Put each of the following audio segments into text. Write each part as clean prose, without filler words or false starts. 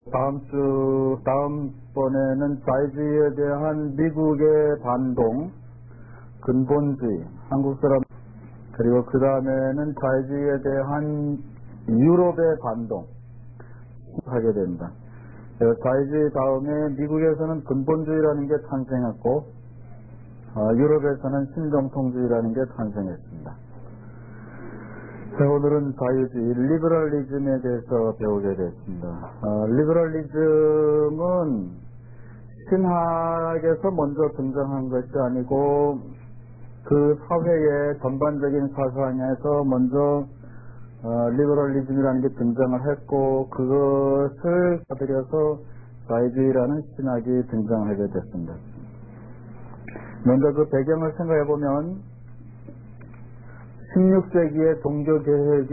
다음번에는 자유주의에 대한 미국의 반동, 근본주의, 한국 사람, 그리고 그 다음에는 자유주의에 대한 유럽의 반동, 하게 됩니다. 자유주의 다음에 미국에서는 근본주의라는 게 탄생했고, 유럽에서는 신정통주의라는 게 탄생했습니다. 오늘은 자유주의, 리버럴리즘에 대해서 배우게 됐습니다. 리버럴리즘은 신학에서 먼저 등장한 것이 아니고 그 사회의 전반적인 사상에서 먼저 리버럴리즘이라는 게 등장을 했고 그것을 받들여서 자유주의라는 신학이 등장하게 됐습니다. 먼저 그 배경을 생각해 보면 16세기에 종교개혁이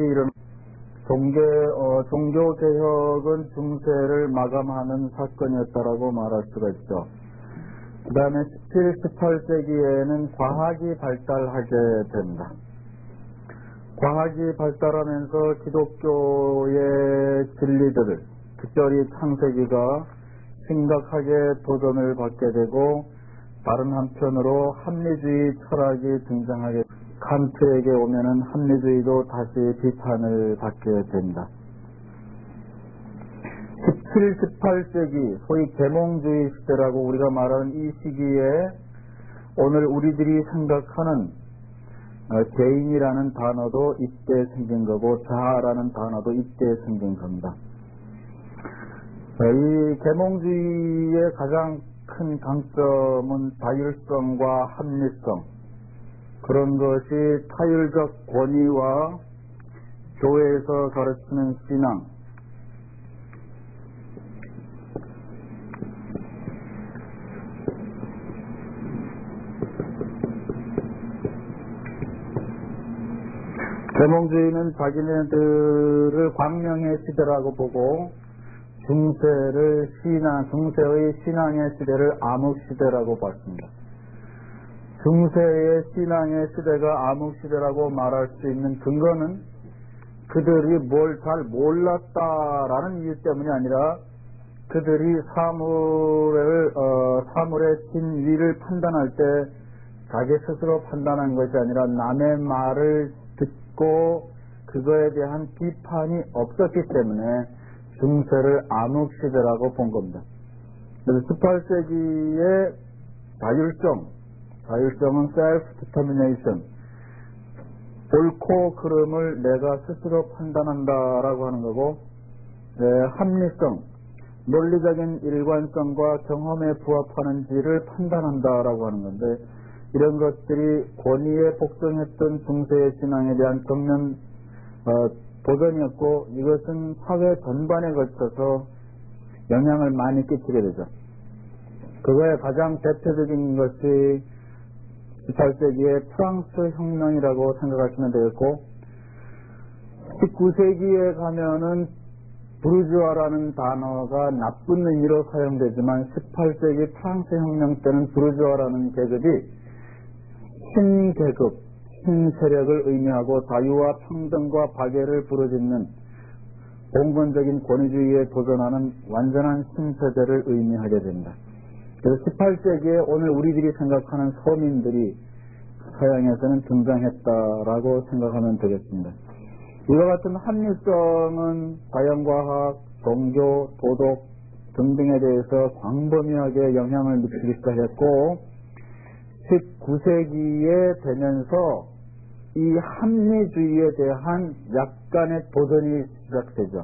종교개혁은 중세를 마감하는 사건이었다라고 말할 수가 있죠. 그 다음에 17, 18세기에는 과학이 발달하게 됩니다. 과학이 발달하면서 기독교의 진리들을, 특별히 창세기가 심각하게 도전을 받게 되고 다른 한편으로 합리주의 철학이 등장하게 됩니다. 칸트에게 오면은 합리주의도 다시 비판을 받게 됩니다. 17, 18세기 소위 계몽주의 시대라고 우리가 말하는 이 시기에 오늘 우리들이 생각하는 개인이라는 단어도 이때 생긴 거고 자아라는 단어도 이때 생긴 겁니다. 이 계몽주의의 가장 큰 강점은 자율성과 합리성, 그런 것이 타율적 권위와 교회에서 가르치는 신앙, 계몽주의는 자기네들을 광명의 시대라고 보고 중세의 신앙의 시대를 암흑시대라고 봤습니다. 중세의 신앙의 시대가 암흑시대라고 말할 수 있는 근거는 그들이 뭘 잘 몰랐다라는 이유 때문이 아니라 그들이 사물의 진위를 판단할 때 자기 스스로 판단한 것이 아니라 남의 말을 듣고 그거에 대한 비판이 없었기 때문에 중세를 암흑시대라고 본 겁니다. 그래서 18세기의 자율성은 self-determination, 옳고 그름을 내가 스스로 판단한다라고 하는 거고, 합리성, 논리적인 일관성과 경험에 부합하는지를 판단한다라고 하는 건데, 이런 것들이 권위에 복종했던 중세의 신앙에 대한 정면 도전이었고, 이것은 사회 전반에 걸쳐서 영향을 많이 끼치게 되죠. 그거의 가장 대표적인 것이 18세기의 프랑스 혁명이라고 생각하시면 되겠고, 19세기에 가면은 부르주아라는 단어가 나쁜 의미로 사용되지만 18세기 프랑스 혁명 때는 부르주아라는 계급이 신계급, 신세력을 의미하고 자유와 평등과 박애를 부르짖는 봉건적인 권위주의에 도전하는 완전한 신세대를 의미하게 됩니다. 그래서 18세기에 오늘 우리들이 생각하는 서민들이 서양에서는 등장했다라고 생각하면 되겠습니다. 이와 같은 합리성은 자연과학, 종교, 도덕 등등에 대해서 광범위하게 영향을 미치기 시작했고 19세기에 되면서 이 합리주의에 대한 약간의 도전이 시작되죠.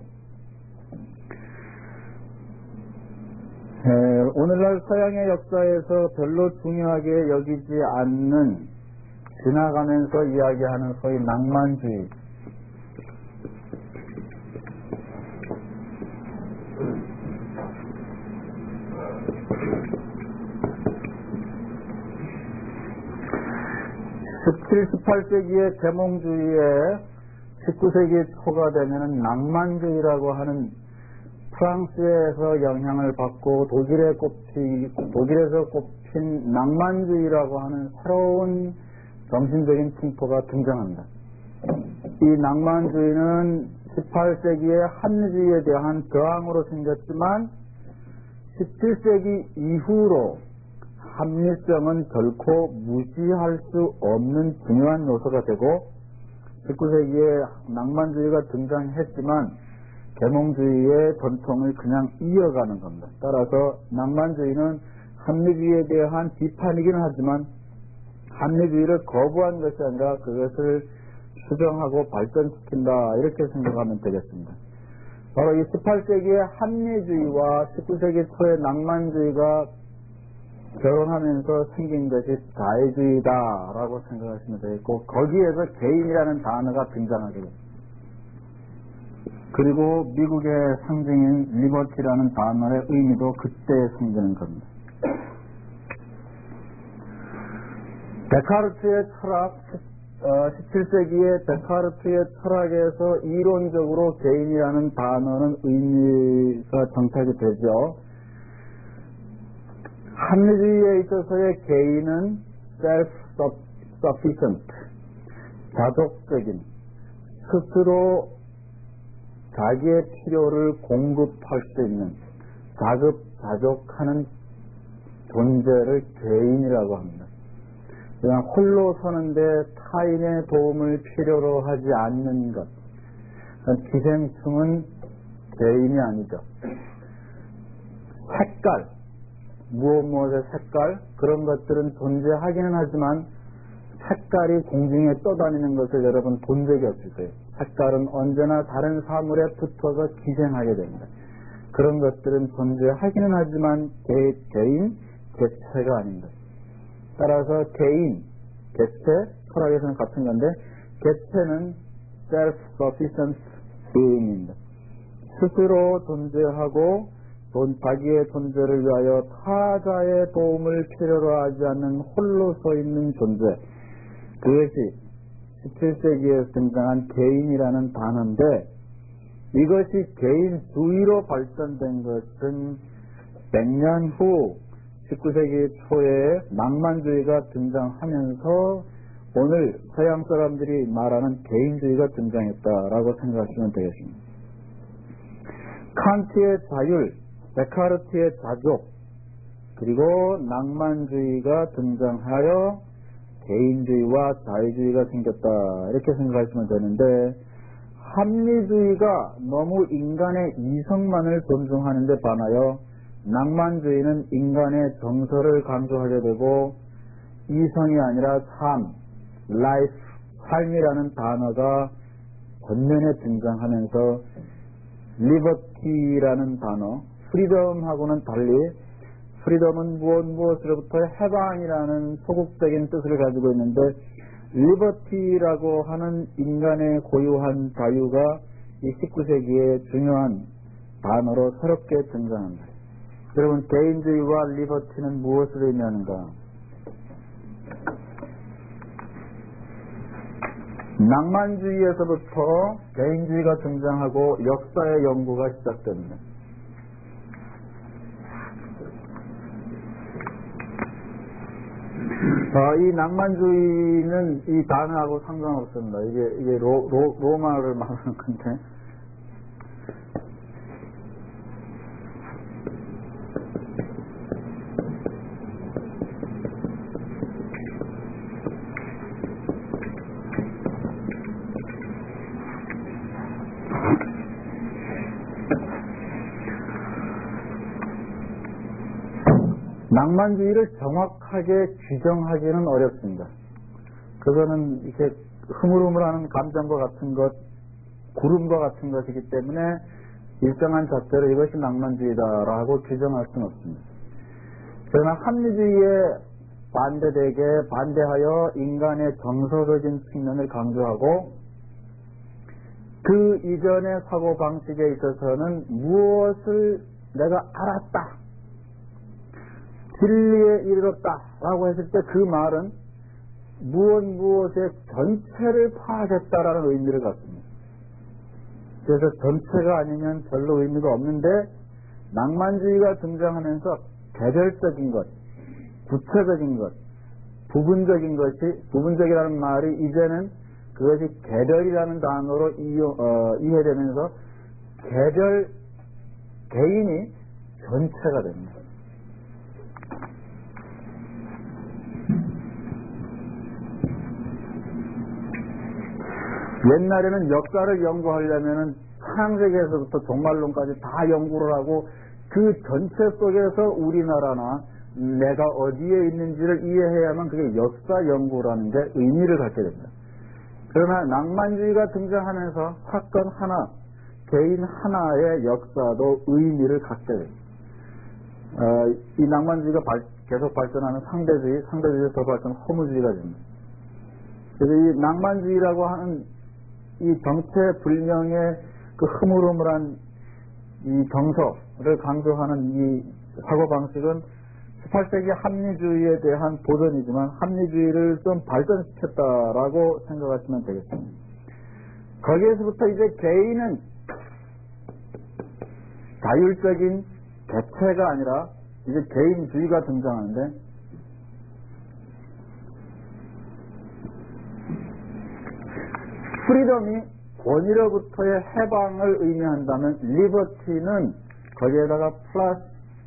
오늘날 서양의 역사에서 별로 중요하게 여기지 않는 지나가면서 이야기하는 소위 낭만주의, 17, 18세기의 계몽주의에 19세기 초가 되면은 낭만주의라고 하는 프랑스에서 영향을 받고 독일에서 꼽힌 낭만주의라고 하는 새로운 정신적인 풍토가 등장합니다. 이 낭만주의는 18세기의 합리주의에 대한 저항으로 생겼지만 17세기 이후로 합리성은 결코 무시할 수 없는 중요한 요소가 되고 19세기에 낭만주의가 등장했지만 계몽주의의 전통을 그냥 이어가는 겁니다. 따라서 낭만주의는 합리주의에 대한 비판이긴 하지만 합리주의를 거부한 것이 아니라 그것을 수정하고 발전시킨다 이렇게 생각하면 되겠습니다. 바로 이 18세기의 합리주의와 19세기 초의 낭만주의가 결혼하면서 생긴 것이 자유주의다라고 생각하시면 되겠고 거기에서 개인이라는 단어가 등장하게 됩니다. 그리고 미국의 상징인 리버티라는 단어의 의미도 그때 생기는 겁니다. 데카르트의 철학, 17세기의 데카르트의 철학에서 이론적으로 개인이라는 단어는 의미가 정착이 되죠. 합리주의에 있어서의 개인은 self-sufficient, 자족적인, 스스로 자기의 필요를 공급할 수 있는, 자급자족하는 존재를 개인이라고 합니다. 그냥 홀로 서는데 타인의 도움을 필요로 하지 않는 것, 기생충은 개인이 아니죠. 색깔, 무엇의 색깔, 그런 것들은 존재하기는 하지만 색깔이 공중에 떠다니는 것을 여러분 본 적이 없을 거예요. 색깔은 언제나 다른 사물에 붙어서 기생하게 됩니다. 그런 것들은 존재하기는 하지만 개인, 개체가 아닙니다. 따라서 개인, 개체, 철학에서는 같은 건데 개체는 self-sufficient being입니다. 스스로 존재하고 자기의 존재를 위하여 타자의 도움을 필요로 하지 않는 홀로 서 있는 존재, 그것이 17세기에 등장한 개인이라는 단어인데 이것이 개인주의로 발전된 것은 100년 후 19세기 초에 낭만주의가 등장하면서 오늘 서양 사람들이 말하는 개인주의가 등장했다라고 생각하시면 되겠습니다. 칸트의 자율, 데카르트의 자족, 그리고 낭만주의가 등장하여 개인주의와 자유주의가 생겼다 이렇게 생각하시면 되는데 합리주의가 너무 인간의 이성만을 존중하는 데 반하여 낭만주의는 인간의 정서를 강조하게 되고 이성이 아니라 삶, life, 삶이라는 단어가 전면에 등장하면서 liberty라는 단어, freedom하고는 달리 프리덤은 무엇으로부터 해방이라는 소극적인 뜻을 가지고 있는데 리버티라고 하는 인간의 고유한 자유가 이 19세기의 중요한 단어로 새롭게 등장합니다. 여러분 개인주의와 리버티는 무엇을 의미하는가? 낭만주의에서부터 개인주의가 등장하고 역사의 연구가 시작됩니다. 이 낭만주의는 이 단어하고 상관없습니다. 이게 로마를 말하는 건데. 낭만주의를 정확하게 규정하기는 어렵습니다. 그거는 이렇게 흐물흐물하는 감정과 같은 것, 구름과 같은 것이기 때문에 일정한 잣대로 이것이 낭만주의다라고 규정할 수는 없습니다. 그러나 합리주의에 반대하여 인간의 정서적인 측면을 강조하고 그 이전의 사고방식에 있어서는 무엇을 내가 알았다, 진리에 이르렀다라고 했을 때 그 말은 무엇의 전체를 파악했다라는 의미를 갖습니다. 그래서 전체가 아니면 별로 의미가 없는데 낭만주의가 등장하면서 개별적인 것, 구체적인 것, 부분적인 것이, 부분적이라는 말이 이제는 그것이 개별이라는 단어로 이해되면서 개별, 개인이 전체가 됩니다. 옛날에는 역사를 연구하려면은 창세기에서부터 종말론까지 다 연구를 하고 그 전체 속에서 우리나라나 내가 어디에 있는지를 이해해야만 그게 역사 연구라는 게 의미를 갖게 됩니다. 그러나 낭만주의가 등장하면서 사건 하나, 개인 하나의 역사도 의미를 갖게 됩니다. 이 낭만주의가 계속 발전하는 상대주의에서 더 발전하는 허무주의가 됩니다. 그래서 이 낭만주의라고 하는 이 정체불명의 그 흐물흐물한 이 정서를 강조하는 이 사고방식은 18세기 합리주의에 대한 도전이지만 합리주의를 좀 발전시켰다라고 생각하시면 되겠습니다. 거기에서부터 이제 개인은 자율적인 개체가 아니라 이제 개인주의가 등장하는데 프리덤이 권위로부터의 해방을 의미한다면 리버티는 거기에다가 플러스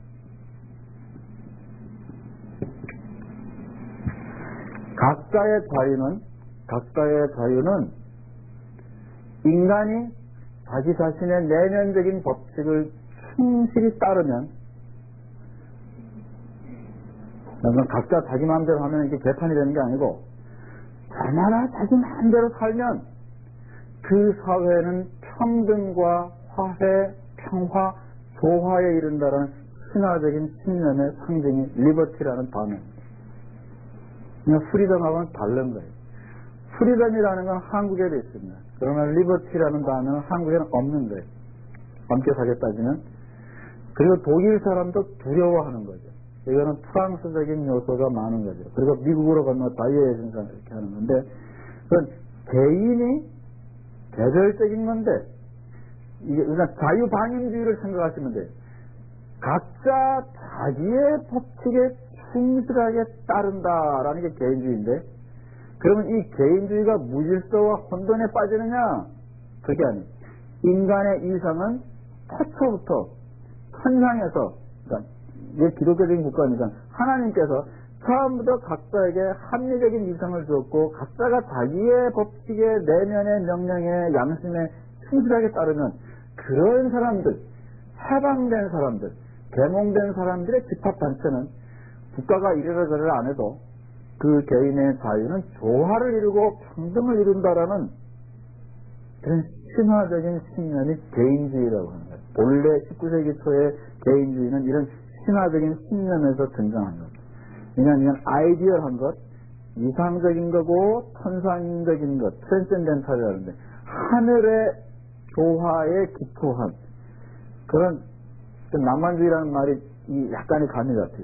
각자의 자유는 인간이 자기 자신의 내면적인 법칙을 충실히 따르면 각자 자기 마음대로 하면 이게 개판이 되는 게 아니고 얼마나 자기 마음대로 살면 그 사회는 평등과 화해, 평화, 조화에 이른다는 신화적인 신념의 상징이 리버티라는 단어입니다. 프리덤하고는 다른 거예요. 프리덤이라는 건 한국에도 있습니다. 그러나 리버티라는 단어는 한국에는 없는 거예요. 엄격하게 따지면. 그리고 독일 사람도 두려워하는 거죠. 이거는 프랑스적인 요소가 많은 거죠. 그리고 미국으로 건너 자유의 생산 이렇게 하는 건데, 그건 개인이 개별적인 건데, 이게 그냥 자유방임주의를 생각하시면 돼요. 각자 자기의 법칙에 충실하게 따른다라는 게 개인주의인데, 그러면 이 개인주의가 무질서와 혼돈에 빠지느냐? 그게 아니에요. 인간의 이상은 태초부터 천상에서, 그러니까 이게 기독교적인 국가니까 하나님께서 처음부터 각자에게 합리적인 이상을 주었고 각자가 자기의 법칙에 내면의 명령에 양심에 충실하게 따르면 그런 사람들, 해방된 사람들, 계몽된 사람들의 집합단체는 국가가 이래라 저래라 안 해도 그 개인의 자유는 조화를 이루고 평등을 이룬다라는 그런 신화적인 신념이 개인주의라고 하는 거예요. 본래 19세기 초의 개인주의는 이런 신화적인 신념에서 등장한 것. 왜냐하면 이건 아이디얼한 것, 이상적인 거고 천상적인 것, 트랜센덴탈이라는데 하늘의 조화에 기초한 그런 낭만주의라는 말이 약간의 감이 같아요.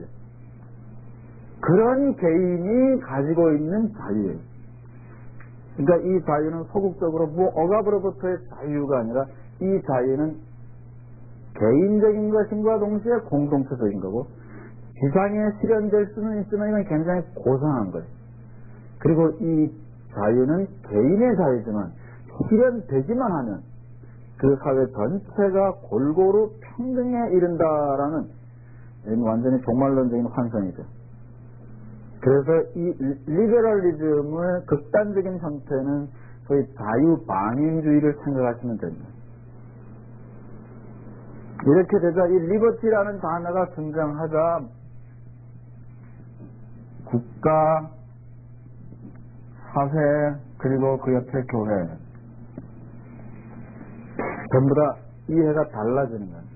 그런 개인이 가지고 있는 자유예요. 그러니까 이 자유는 소극적으로 억압으로부터의 자유가 아니라 이 자유는 개인적인 것인과 동시에 공동체적인 거고 지상에 실현될 수는 있으나 이건 굉장히 고상한 거예요. 그리고 이 자유는 개인의 자유지만 실현되기만 하면 그 사회 전체가 골고루 평등에 이른다라는 완전히 종말론적인 환상이죠. 그래서 이 리베럴리즘의 극단적인 형태는 소위 자유방임주의를 생각하시면 됩니다. 이렇게 되자 이 리버티라는 단어가 등장하자 국가, 사회, 그리고 그 옆에 교회 전부 다 이해가 달라지는 거예요.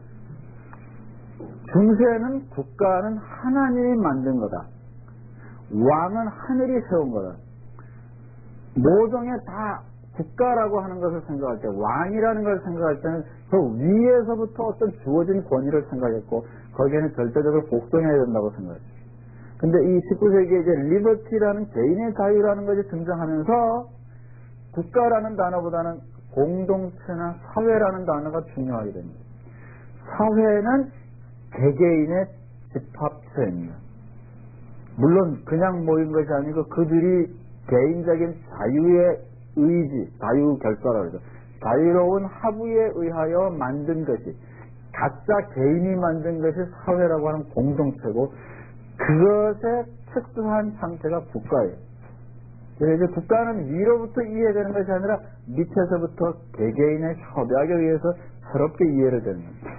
중세는 국가는 하나님이 만든 거다. 왕은 하늘이 세운 거다. 모종에 다 국가라고 하는 것을 생각할 때, 왕이라는 걸 생각할 때는 그 위에서부터 어떤 주어진 권위를 생각했고, 거기에는 절대적으로 복종해야 된다고 생각했어요. 근데 이 19세기에 이제 리버티라는 개인의 자유라는 것이 등장하면서 국가라는 단어보다는 공동체나 사회라는 단어가 중요하게 됩니다. 사회는 개개인의 집합체입니다. 물론 그냥 모인 것이 아니고 그들이 개인적인 자유에 의지, 자유결사라고 그러죠. 자유로운 합의에 의하여 만든 것이, 각자 개인이 만든 것이 사회라고 하는 공동체고, 그것의 특수한 상태가 국가예요. 그래서 국가는 위로부터 이해되는 것이 아니라 밑에서부터 개개인의 협약에 의해서 새롭게 이해를 되는 겁니다.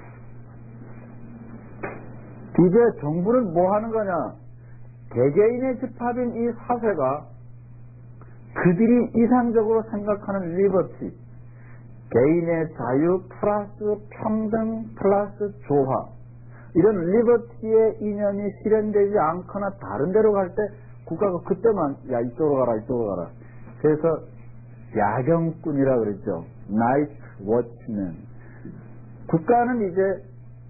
이제 정부는 뭐 하는 거냐? 개개인의 집합인 이 사회가 그들이 이상적으로 생각하는 리버티, 개인의 자유 플러스 평등 플러스 조화, 이런 리버티의 이념이 실현되지 않거나 다른 데로 갈 때 국가가 그때만 야 이쪽으로 가라 이쪽으로 가라. 그래서 야경꾼이라 그랬죠. 나이트 워치맨. 국가는 이제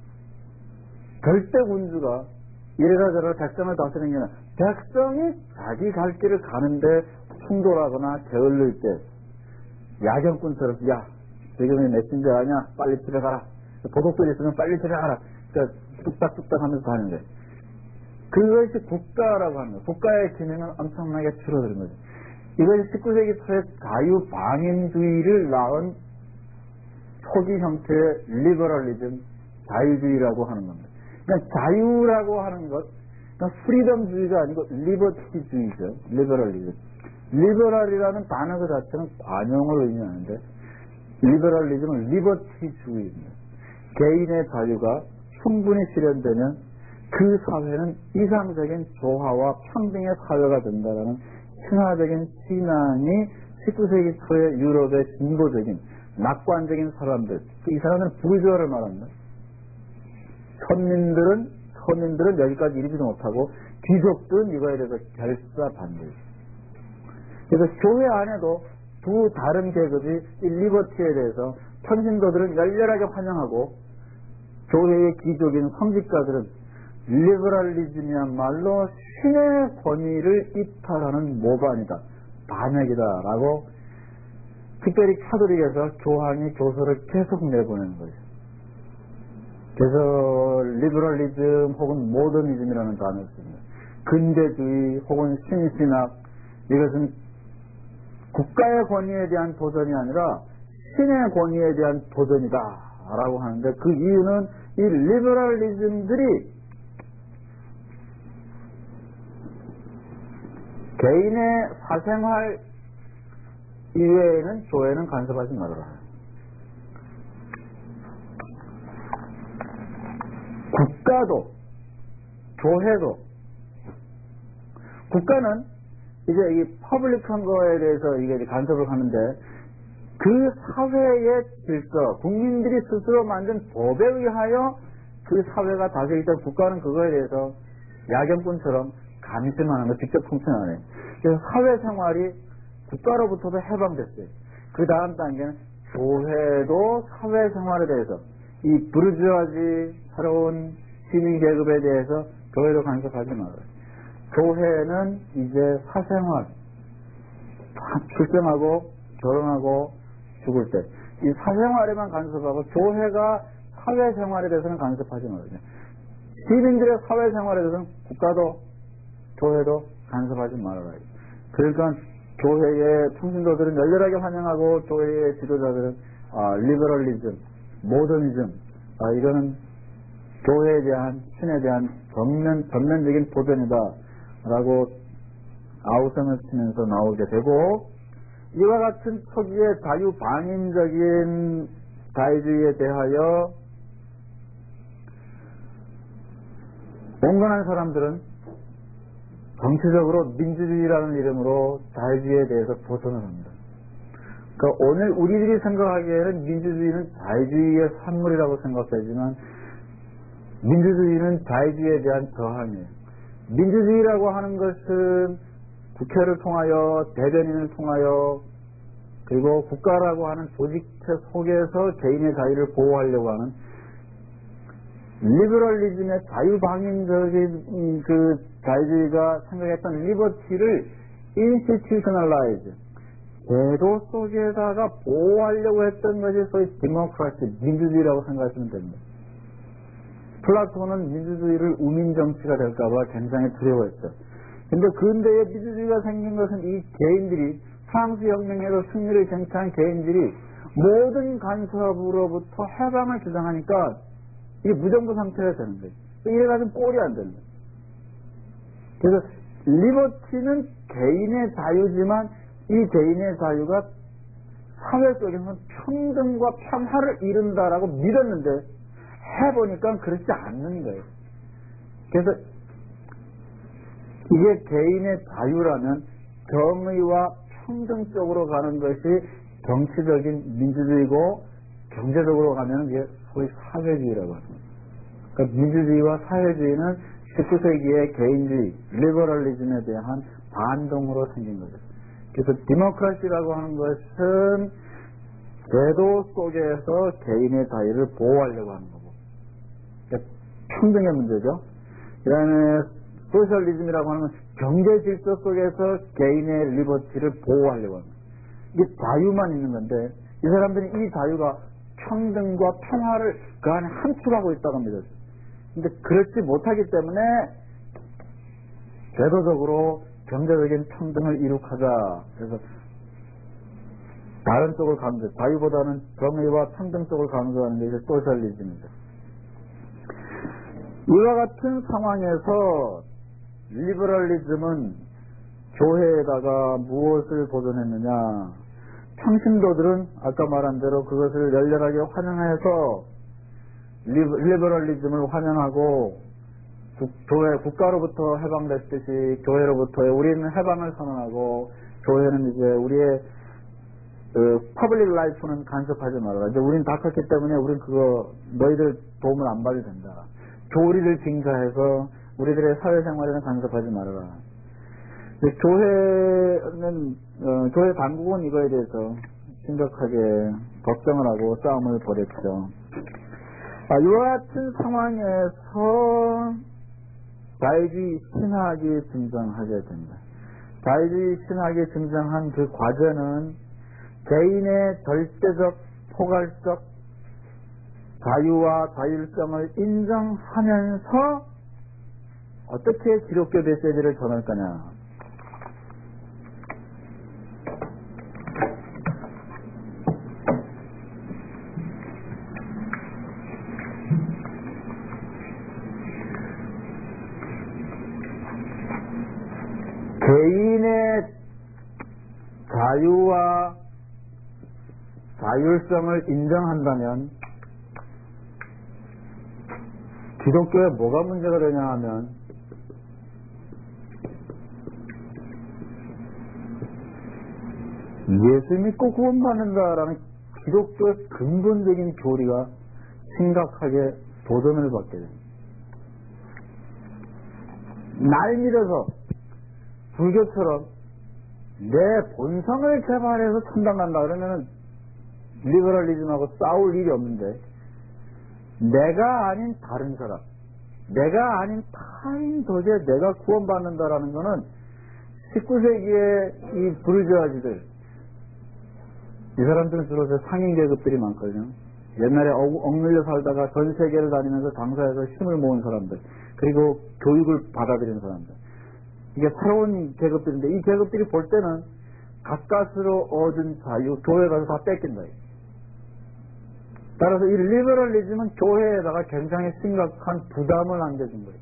절대 군주가 이래라 저래라 백성을 다스리는 게 아니라 백성이 자기 갈 길을 가는데 충돌하거나 게을릴 때 야경꾼처럼 야 지금이 메신저 아니야 빨리 집에 가라. 도둑들 있으면 빨리 집에 가라. 그러니까 뚝딱뚝딱 하면서 가는 거예요. 그것이 국가라고 하는 거예요. 국가의 기능은 엄청나게 줄어드는 거죠. 이것이 19세기 초에 자유방임주의를 낳은 초기 형태의 리버럴리즘, 자유주의라고 하는 겁니다. 그러니까 자유라고 하는 것, 그러니까 프리덤주의가 아니고 리버티주의죠. 리버럴리즘. 리버럴이라는 단어 그 자체는 관용을 의미하는데 리버럴리즘은 리버티주의입니다. 개인의 자유가 충분히 실현되면 그 사회는 이상적인 조화와 평등의 사회가 된다는 신화적인 신앙이 19세기 초의 유럽의 진보적인 낙관적인 사람들, 이 사람들은 부르주아를 말합니다. 서민들은 여기까지 이르지도 못하고 귀족들은 이거에 대해서 결사반대. 그래서 교회 안에도 두 다른 계급이 이 리버티에 대해서 평신도들은 열렬하게 환영하고 교회의 귀족인 성직자들은 리버럴리즘이야말로 신의 권위를 이탈하는 모반이다, 반역이다라고 특별히 카톨릭에서 교황이 교서를 계속 내보내는 거죠. 그래서 리버럴리즘 혹은 모더니즘이라는 단어를 씁니다. 근대주의 혹은 신신학, 이것은 국가의 권위에 대한 도전이 아니라 신의 권위에 대한 도전이다 라고 하는데, 그 이유는 이 리버럴리즘들이 개인의 사생활 이외에는 교회는 간섭하지 말아라. 국가도 교회도, 국가는 이제 이 퍼블릭한 거에 대해서 이게 간섭을 하는데, 그 사회의 질서, 국민들이 스스로 만든 법에 의하여 그 사회가 다스릴 때 국가는 그거에 대해서 야경꾼처럼 감시만 거 직접 통치 안 해요. 그래서 사회생활이 국가로부터도 해방됐어요. 그 다음 단계는 교회도 사회생활에 대해서 이 부르주아지 새로운 시민계급에 대해서 교회도 간섭하지 말아요. 교회는 이제 사생활, 출생하고 결혼하고 죽을 때 이 사생활에만 간섭하고 교회가 사회생활에 대해서는 간섭하지 말아요. 시민들의 사회생활에 대해서는 국가도 교회도 간섭하지 말아라. 그러니까 교회의 풍신도들은 열렬하게 환영하고 교회의 지도자들은 리버럴리즘, 모더니즘, 이거는 교회에 대한, 신에 대한 전면적인 도전이다 라고 아우성을 치면서 나오게 되고, 이와 같은 초기의 자유방임적인 자유주의에 대하여 온건한 사람들은 정치적으로 민주주의라는 이름으로 자유주의에 대해서 도전을 합니다. 그러니까 오늘 우리들이 생각하기에는 민주주의는 자유주의의 산물이라고 생각하지만 민주주의는 자유주의에 대한 저항이에요. 민주주의라고 하는 것은 국회를 통하여, 대변인을 통하여, 그리고 국가라고 하는 조직체 속에서 개인의 자유를 보호하려고 하는 리버럴리즘의 자유방임적인 그 자유주의가 생각했던 리버티를 인스티튜셔널라이즈, 제도 속에다가 보호하려고 했던 것이 소위 디모크라시, 민주주의라고 생각하시면 됩니다. 플라톤은 민주주의를 우민정치가 될까봐 굉장히 두려워했죠. 근데 근대에 민주주의가 생긴 것은 이 개인들이 프랑스 혁명에서 승리를 쟁취한 개인들이 모든 간섭으로부터 해방을 주장하니까 이게 무정부 상태가 되는 거예요. 이래가지고 꼴이 안 되는 거예요. 그래서 리버티는 개인의 자유지만 이 개인의 자유가 사회 속에서는 평등과 평화를 이룬다라고 믿었는데 해보니까 그렇지 않는 거예요. 그래서 이게 개인의 자유라면 정의와 평등 쪽으로 가는 것이 정치적인 민주주의고 경제적으로 가면 이게 소위 사회주의라고 합니다. 그러니까 민주주의와 사회주의는 19세기의 개인주의, 리버럴리즘에 대한 반동으로 생긴 거죠. 그래서 디모크라시라고 하는 것은 제도 속에서 개인의 자유를 보호하려고 하는 거고, 그러니까 평등의 문제죠. 그 다음에 소셜리즘이라고 하는 건 경제 질서 속에서 개인의 리버티를 보호하려고 하는 거예요. 이게 자유만 있는 건데 이 사람들이 이 자유가 평등과 평화를 그 안에 함축하고 있다고 믿었어요. 근데 그렇지 못하기 때문에 제도적으로 경제적인 평등을 이룩하자. 그래서 다른 쪽을 강조, 자유보다는 정의와 평등 쪽을 강조하는 게 이제 소셜리즘이죠. 이와 같은 상황에서 리버럴리즘은 교회에다가 무엇을 보존했느냐? 평신도들은 아까 말한 대로 그것을 열렬하게 환영해서 리버럴리즘을 환영하고 교회, 국가로부터 해방됐듯이 교회로부터 우리는 해방을 선언하고 교회는 이제 우리의 퍼블릭 라이프는 간섭하지 말아라. 이제 우린 다 컸기 때문에 우린 그거 너희들 도움을 안 받아도 된다. 교리를 빙자해서 우리들의 사회생활에는 간섭하지 말아라. 교회는 교회 당국은 이거에 대해서 심각하게 걱정을 하고 싸움을 벌였죠. 이와 같은 상황에서 자유주의 신학이 등장하게 됩니다. 자유주의 신학이 등장한 그 과제는 개인의 절대적 포괄적 자유와 자율성을 인정하면서 어떻게 기독교 메시지를 전할 거냐. 개인의 자유와 자율성을 인정한다면 기독교에 뭐가 문제가 되냐 하면 예수 믿고 구원받는다라는 기독교의 근본적인 교리가 심각하게 도전을 받게 됩니다. 날 믿어서 불교처럼 내 본성을 개발해서 천당 간다 그러면은 리버럴리즘하고 싸울 일이 없는데 내가 아닌 다른 사람, 내가 아닌 타인 덕에 내가 구원받는다라는 거는 19세기의 이 부르주아지들, 이 사람들은 주로 상인 계급들이 많거든요. 옛날에 억눌려 살다가 전 세계를 다니면서 장사해서 힘을 모은 사람들, 그리고 교육을 받아들인 사람들. 이게 새로운 계급들인데 이 계급들이 볼 때는 가까스로 얻은 자유, 교회 가서 다 뺏긴다. 따라서 이 리버럴리즘은 교회에다가 굉장히 심각한 부담을 안겨준 거예요.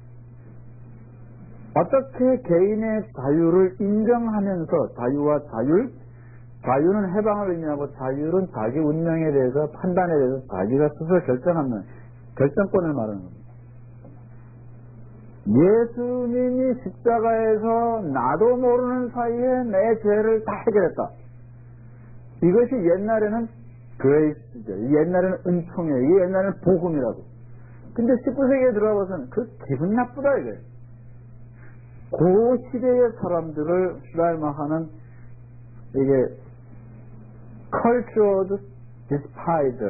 어떻게 개인의 자유를 인정하면서 자유와 자유는 해방을 의미하고 자율은 자기 운명에 대해서 판단에 대해서 자기가 스스로 결정하는 결정권을 말하는 겁니다. 예수님이 십자가에서 나도 모르는 사이에 내 죄를 다 해결했다. 이것이 옛날에는 그레이스죠. 옛날에는 은총이에요. 이 옛날에는 복음이라고. 근데 19세기에 들어와서는 그 기분 나쁘다 이거예요. 그 시대의 사람들을 수달마하는 이게 cultured despise,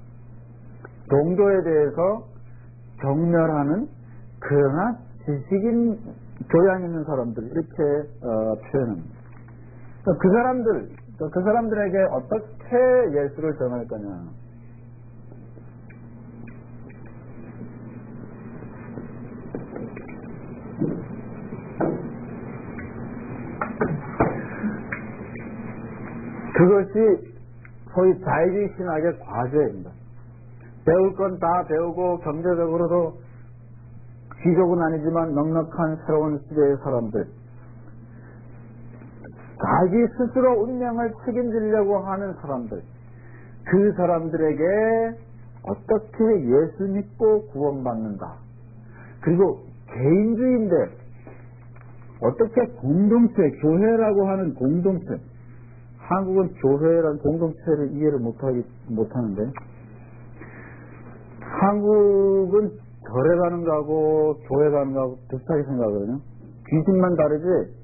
종교에 대해서 경멸하는 그러나 지식인 교양 있는 사람들 이렇게 표현합니다. 그 사람들에게 어떻게 예수를 전할 거냐. 그것이 소위 자유주의 신학의 과제입니다. 배울 건 다 배우고 경제적으로도 귀족은 아니지만 넉넉한 새로운 시대의 사람들, 자기 스스로 운명을 책임지려고 하는 사람들, 그 사람들에게 어떻게 예수 믿고 구원받는다. 그리고 개인주의인데 어떻게 공동체, 교회라고 하는 공동체, 한국은 교회라는 공동체를 이해를 못하는데, 한국은 절에 가는 거하고 교회 가는 거하고 비슷하게 생각하거든요. 귀신만 다르지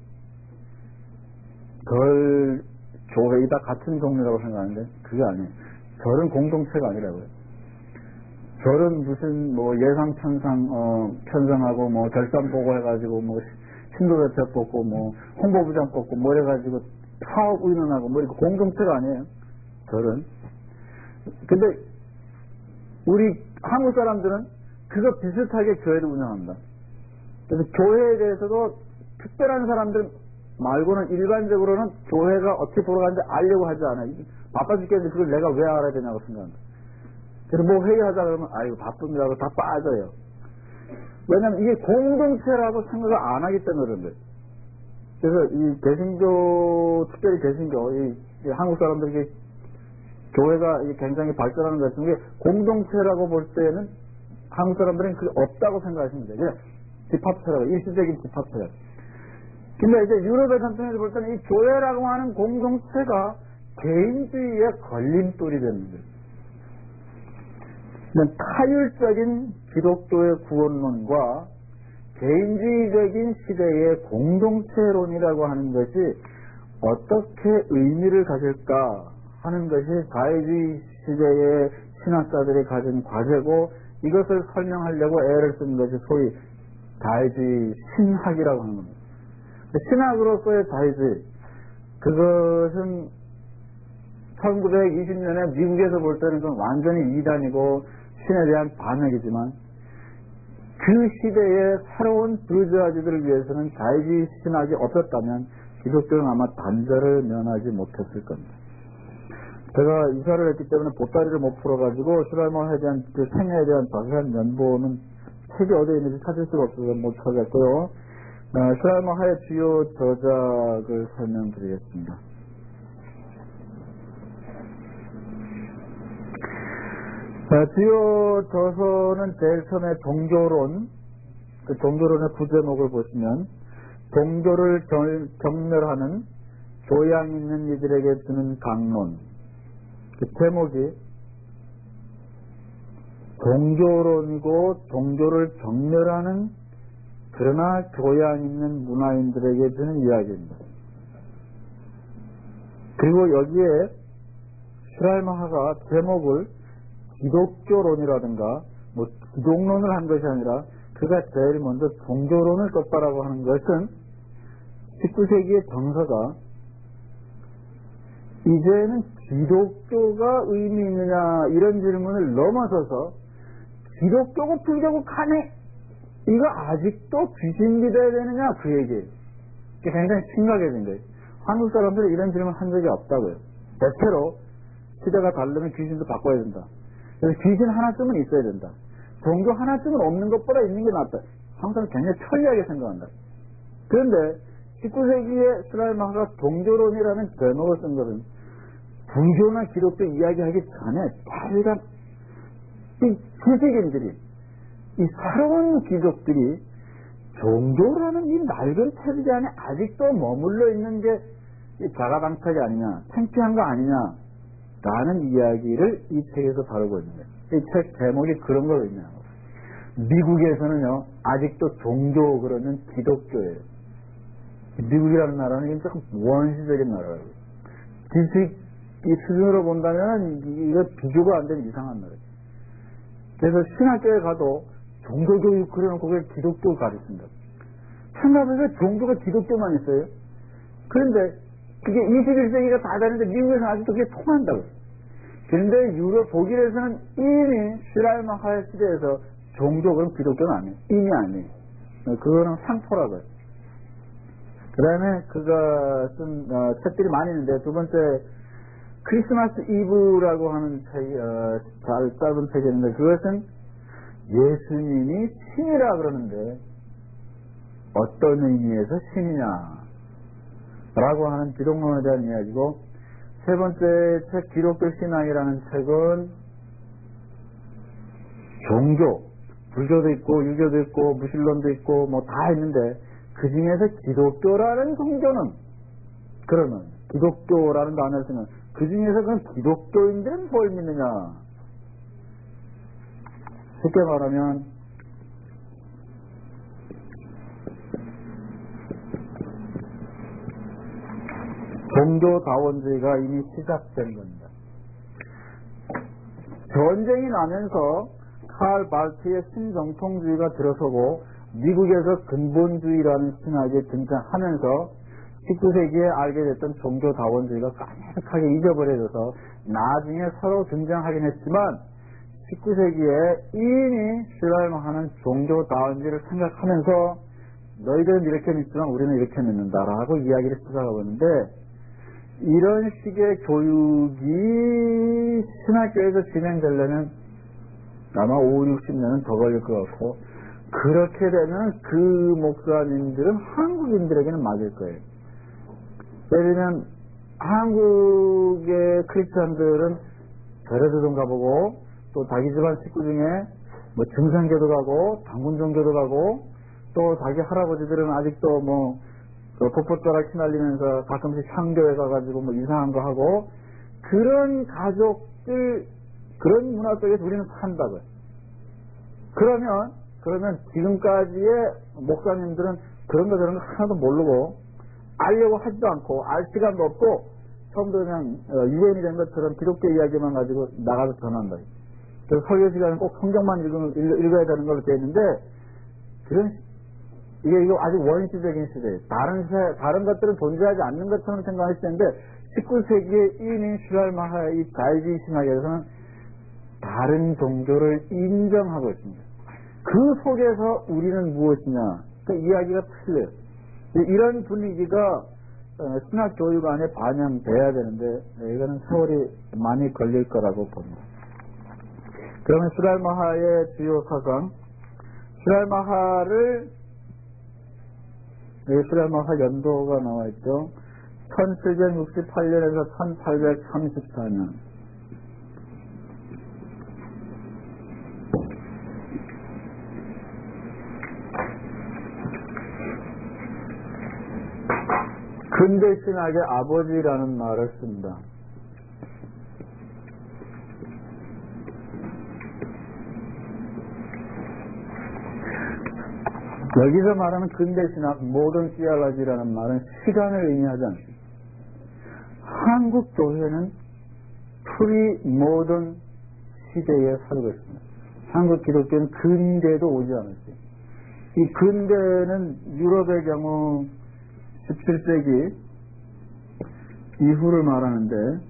절, 교회 다 같은 종류라고 생각하는데 그게 아니에요. 절은 공동체가 아니라고요. 절은 무슨 뭐 예상 편성하고 뭐 결산 보고 해가지고 뭐 신도대표 뽑고 뭐 홍보부장 뽑고 뭐 이래가지고 사업 의논하고 뭐 이렇게 공동체가 아니에요. 절은. 근데 우리 한국 사람들은 그거 비슷하게 교회를 운영합니다. 그래서 교회에 대해서도 특별한 사람들 말고는 일반적으로는 교회가 어떻게 돌아가는지 알려고 하지 않아요. 바빠 죽겠는데 그걸 내가 왜 알아야 되냐고 생각합니다. 그래서 뭐 회의하자 그러면 아이고 바쁩니다고 다 빠져요. 왜냐면 이게 공동체라고 생각을 안 하기 때문에 그런 거예요. 그래서 이 개신교, 특별히 개신교, 이 한국 사람들이 교회가 굉장히 발전하는 것 같은 게 공동체라고 볼 때는 한국 사람들은 그게 없다고 생각하시면 돼요. 그냥 집합체라고, 일시적인 집합체라고. 근데 이제 유럽의 전통에서 볼 때는 이 교회라고 하는 공동체가 개인주의의 걸림돌이 되는 거예요. 타율적인 기독교의 구원론과 개인주의적인 시대의 공동체론이라고 하는 것이 어떻게 의미를 가질까 하는 것이 자유주의 시대의 신학자들이 가진 과제고, 이것을 설명하려고 애를 쓰는 것이 소위 자유주의 신학이라고 하는 겁니다. 신학으로서의 자유주의, 그것은 1920년에 미국에서 볼 때는 좀 완전히 이단이고 신에 대한 반역이지만, 그 시대의 새로운 부르주아지들을 위해서는 자유주의 신학이 없었다면 기독교는 아마 단절을 면하지 못했을 겁니다. 제가 이사를 했기 때문에 보따리를 못 풀어가지고 슈랄마하에 대한 그 생애에 대한 자세한 연보는 책이 어디에 있는지 찾을 수가 없어서 못 찾았고요. 슈랄마하의 주요 저작을 설명드리겠습니다. 주요 저서는 제일 처음에 종교론, 그 종교론의 부제목을 보시면 종교를 경멸하는 교양 있는 이들에게 주는 강론, 그 제목이 종교론이고 종교를 경멸하는 그러나 교양 있는 문화인들에게 주는 이야기입니다. 그리고 여기에 슈랄마하가 제목을 기독교론이라든가 뭐 기독론을 한 것이 아니라 그가 제일 먼저 종교론을 썼다라고 하는 것은 19세기의 정서가 이제는 기독교가 의미 있느냐 이런 질문을 넘어서서 기독교고 불교고 간에 이거 아직도 귀신 믿어야 되느냐 그 얘기예요. 이게 굉장히 심각해진 거예요. 한국 사람들이 이런 질문 한 적이 없다고요. 대체로 시대가 다르면 귀신도 바꿔야 된다. 그래서 귀신 하나쯤은 있어야 된다. 종교 하나쯤은 없는 것보다 있는 게 낫다. 항상 굉장히 편리하게 생각한다. 그런데 19세기에 슈랄마하가 종교론이라는 제목을 쓴 것은 불교나 기독교 이야기하기 전에 빨간 이 지식인들이, 이 새로운 귀족들이 종교라는 이 낡은 태비 안에 아직도 머물러 있는 게 자가당착이 아니냐, 창피한 거 아니냐 라는 이야기를 이 책에서 다루고 있는 거예요. 이 책 제목이 그런 걸 의미하는 거예요. 미국에서는요 아직도 종교 그러면 기독교예요. 미국이라는 나라는 조금 원시적인 나라예요. 지식이 수준으로 본다면 이거 비교가 안 되는 이상한 나라예요. 그래서 신학교에 가도 종교교육 그려놓고 그게 기독교 가르친다. 생각해보세요. 종교가 기독교만 있어요. 그런데 그게 21세기가 다 되는데 미국에서는 아직도 그게 통한다고요. 그런데 유럽, 독일에서는 이미 슈랄마하의 시대에서 종교는 기독교는 아니에요. 이미 아니에요. 그거는 상포라고요. 그 다음에 그가 쓴 책들이 많이 있는데 두 번째 크리스마스 이브라고 하는 짧은 책이 있는데 그것은 예수님이 신이라 그러는데 어떤 의미에서 신이냐 라고 하는 기독론에 대한 이야기고, 세 번째 책 기독교 신앙이라는 책은 종교, 불교도 있고 유교도 있고 무신론도 있고 뭐 다 있는데 그 중에서 기독교라는 종교는, 그러면 기독교라는 단어를 쓰면 그 중에서 그럼 기독교인들은 뭘 믿느냐. 쉽게 말하면 종교다원주의가 이미 시작된 겁니다. 전쟁이 나면서 칼 바르트의 신정통주의가 들어서고 미국에서 근본주의라는 신학이 등장하면서 19세기에 알게 됐던 종교다원주의가 까마득하게 잊어버려져서 나중에 서로 등장하긴 했지만 19세기에 이미 슈랄마하는 종교다원주의를 생각하면서 너희들은 이렇게 믿지만 우리는 이렇게 믿는다라고 이야기를 시작하고 있는데, 이런 식의 교육이 신학교에서 진행되려면 아마 5, 60년은 더 걸릴 것 같고, 그렇게 되면 그 목사님들은 한국인들에게는 맞을 거예요. 예를 들면 한국의 크리스찬들은 절에도 좀 가보고 또 자기 집안 식구 중에 뭐 증상교도 가고 당군종교도 가고 또 자기 할아버지들은 아직도 뭐 풋풋자락 휘날리면서 가끔씩 향교에 가가지고 뭐 이상한 거 하고, 그런 가족들, 그런 문화 속에서 우리는 산다고요. 그러면 지금까지의 목사님들은 그런 거 저런 거 하나도 모르고 알려고 하지도 않고 알 시간도 없고 처음부터 그냥 유행이 된 것처럼 기독교 이야기만 가지고 나가서 전한다. 그래서 설교 시간은 꼭 성경만 읽어야 되는 걸로 되어 있는데, 이거 아주 원시적인 시대예요. 다른 것들은 존재하지 않는 것처럼 생각했을 텐데 19세기에 이미 슈랄마하의 이 자유주의 신학에서는 다른 종교를 인정하고 있습니다. 그 속에서 우리는 무엇이냐, 그 이야기가 틀려요. 이런 분위기가 신학 교육 안에 반영돼야 되는데 이거는 세월이 많이 걸릴 거라고 봅니다. 그러면 슈랄마하의 주요 사상, 슈랄마하 연도가 나와 있죠. 1768년에서 1834년. 근대 신학의 아버지라는 말을 씁니다. 여기서 말하는 근대 신학, 모던 시알라지라는 말은 시간을 의미하지 않습니다. 한국 교회는 프리 모던 시대에 살고 있습니다. 한국 기독교는 근대도 오지 않았어요. 이 근대는 유럽의 경우 17세기 이후를 말하는데,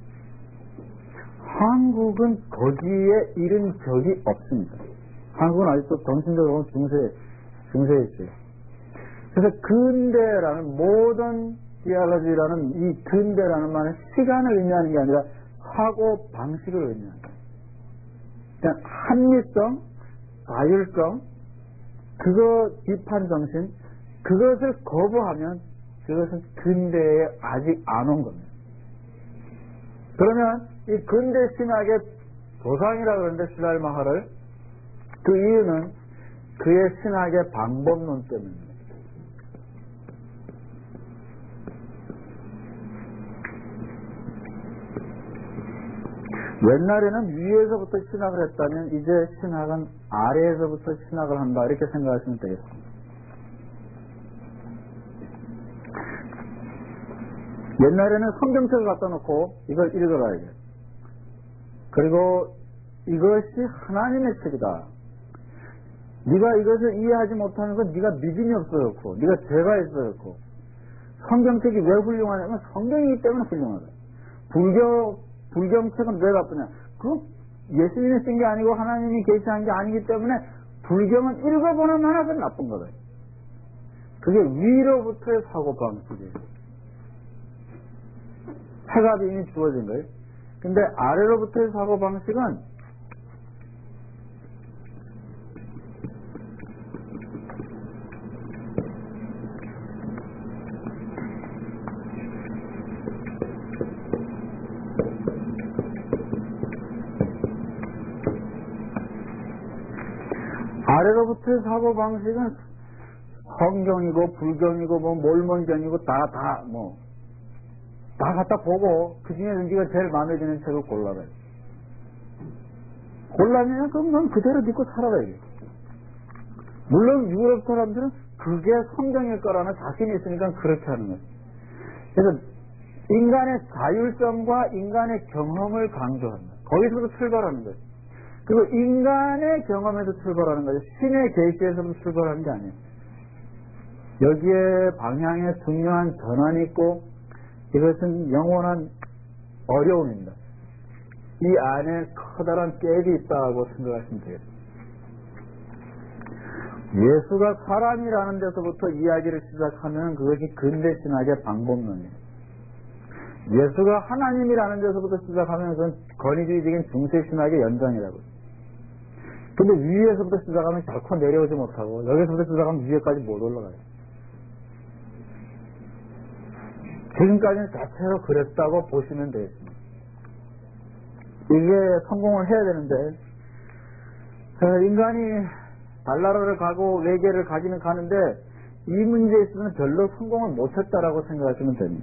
한국은 거기에 이른 적이 없습니다. 한국은 아직도 정신적으로 중세에 있어요. 그래서 근대라는 모던 디알러지라는 이 근대라는 말은 시간을 의미하는 게 아니라 사고 방식을 의미하는 거예요. 그냥 합리성, 자율성, 그거 비판 정신, 그것을 거부하면 그것은 근대에 아직 안 온 겁니다. 그러면 이 근대 신학의 조상이라 그러는데 슈랄마하를, 그 이유는 그의 신학의 방법론 때문입니다. 옛날에는 위에서부터 신학을 했다면 이제 신학은 아래에서부터 신학을 한다, 이렇게 생각하시면 되겠습니다. 옛날에는 성경책을 갖다 놓고 이걸 읽어봐야 돼요. 그리고 이것이 하나님의 책이다. 네가 이것을 이해하지 못하는 건 네가 믿음이 없어서 그렇고 네가 죄가 있어서 그렇고, 성경책이 왜 훌륭하냐면 성경이기 때문에 훌륭하다. 불경책은 왜 나쁘냐, 그 예수님이 쓴 게 아니고 하나님이 계시한 게 아니기 때문에 불경은 읽어보는 만화가 나쁜 거다. 그게 위로부터의 사고방식이에요. 해답이 이미 주어진 거예요. 근데 아래로부터의 사고방식은 아래로부터의 사고방식은 성경이고 불경이고 뭐 몰몬경이고 다 갖다 보고 그 중에서 네가 제일 마음에 드는 책을 골라봐요. 골라면 그럼 넌 그대로 믿고 살아가야지. 물론 유럽 사람들은 그게 성경일 거라는 자신이 있으니까 그렇게 하는 거예요. 그래서 인간의 자율성과 인간의 경험을 강조합니다. 거기서부터 출발하는 거예요. 그리고 인간의 경험에서 출발하는 거예요. 신의 계시에서부터 출발하는 게 아니에요. 여기에 방향에 중요한 전환이 있고 이것은 영원한 어려움입니다. 이 안에 커다란 갭이 있다고 생각하시면 되겠습니다. 예수가 사람이라는 데서부터 이야기를 시작하면 그것이 근대신학의 방법론이에요. 예수가 하나님이라는 데서부터 시작하면 그건 권위주의적인 중세신학의 연장이라고요. 근데 위에서부터 시작하면 결코 내려오지 못하고 여기서부터 시작하면 위에까지 못 올라가요. 지금까지는 자체로 그랬다고 보시면 되겠습니다. 이게 성공을 해야 되는데 인간이 달나라를 가고 외계를 가기는 가는데 이 문제에 있어서는 별로 성공을 못했다라고 생각하시면 됩니다.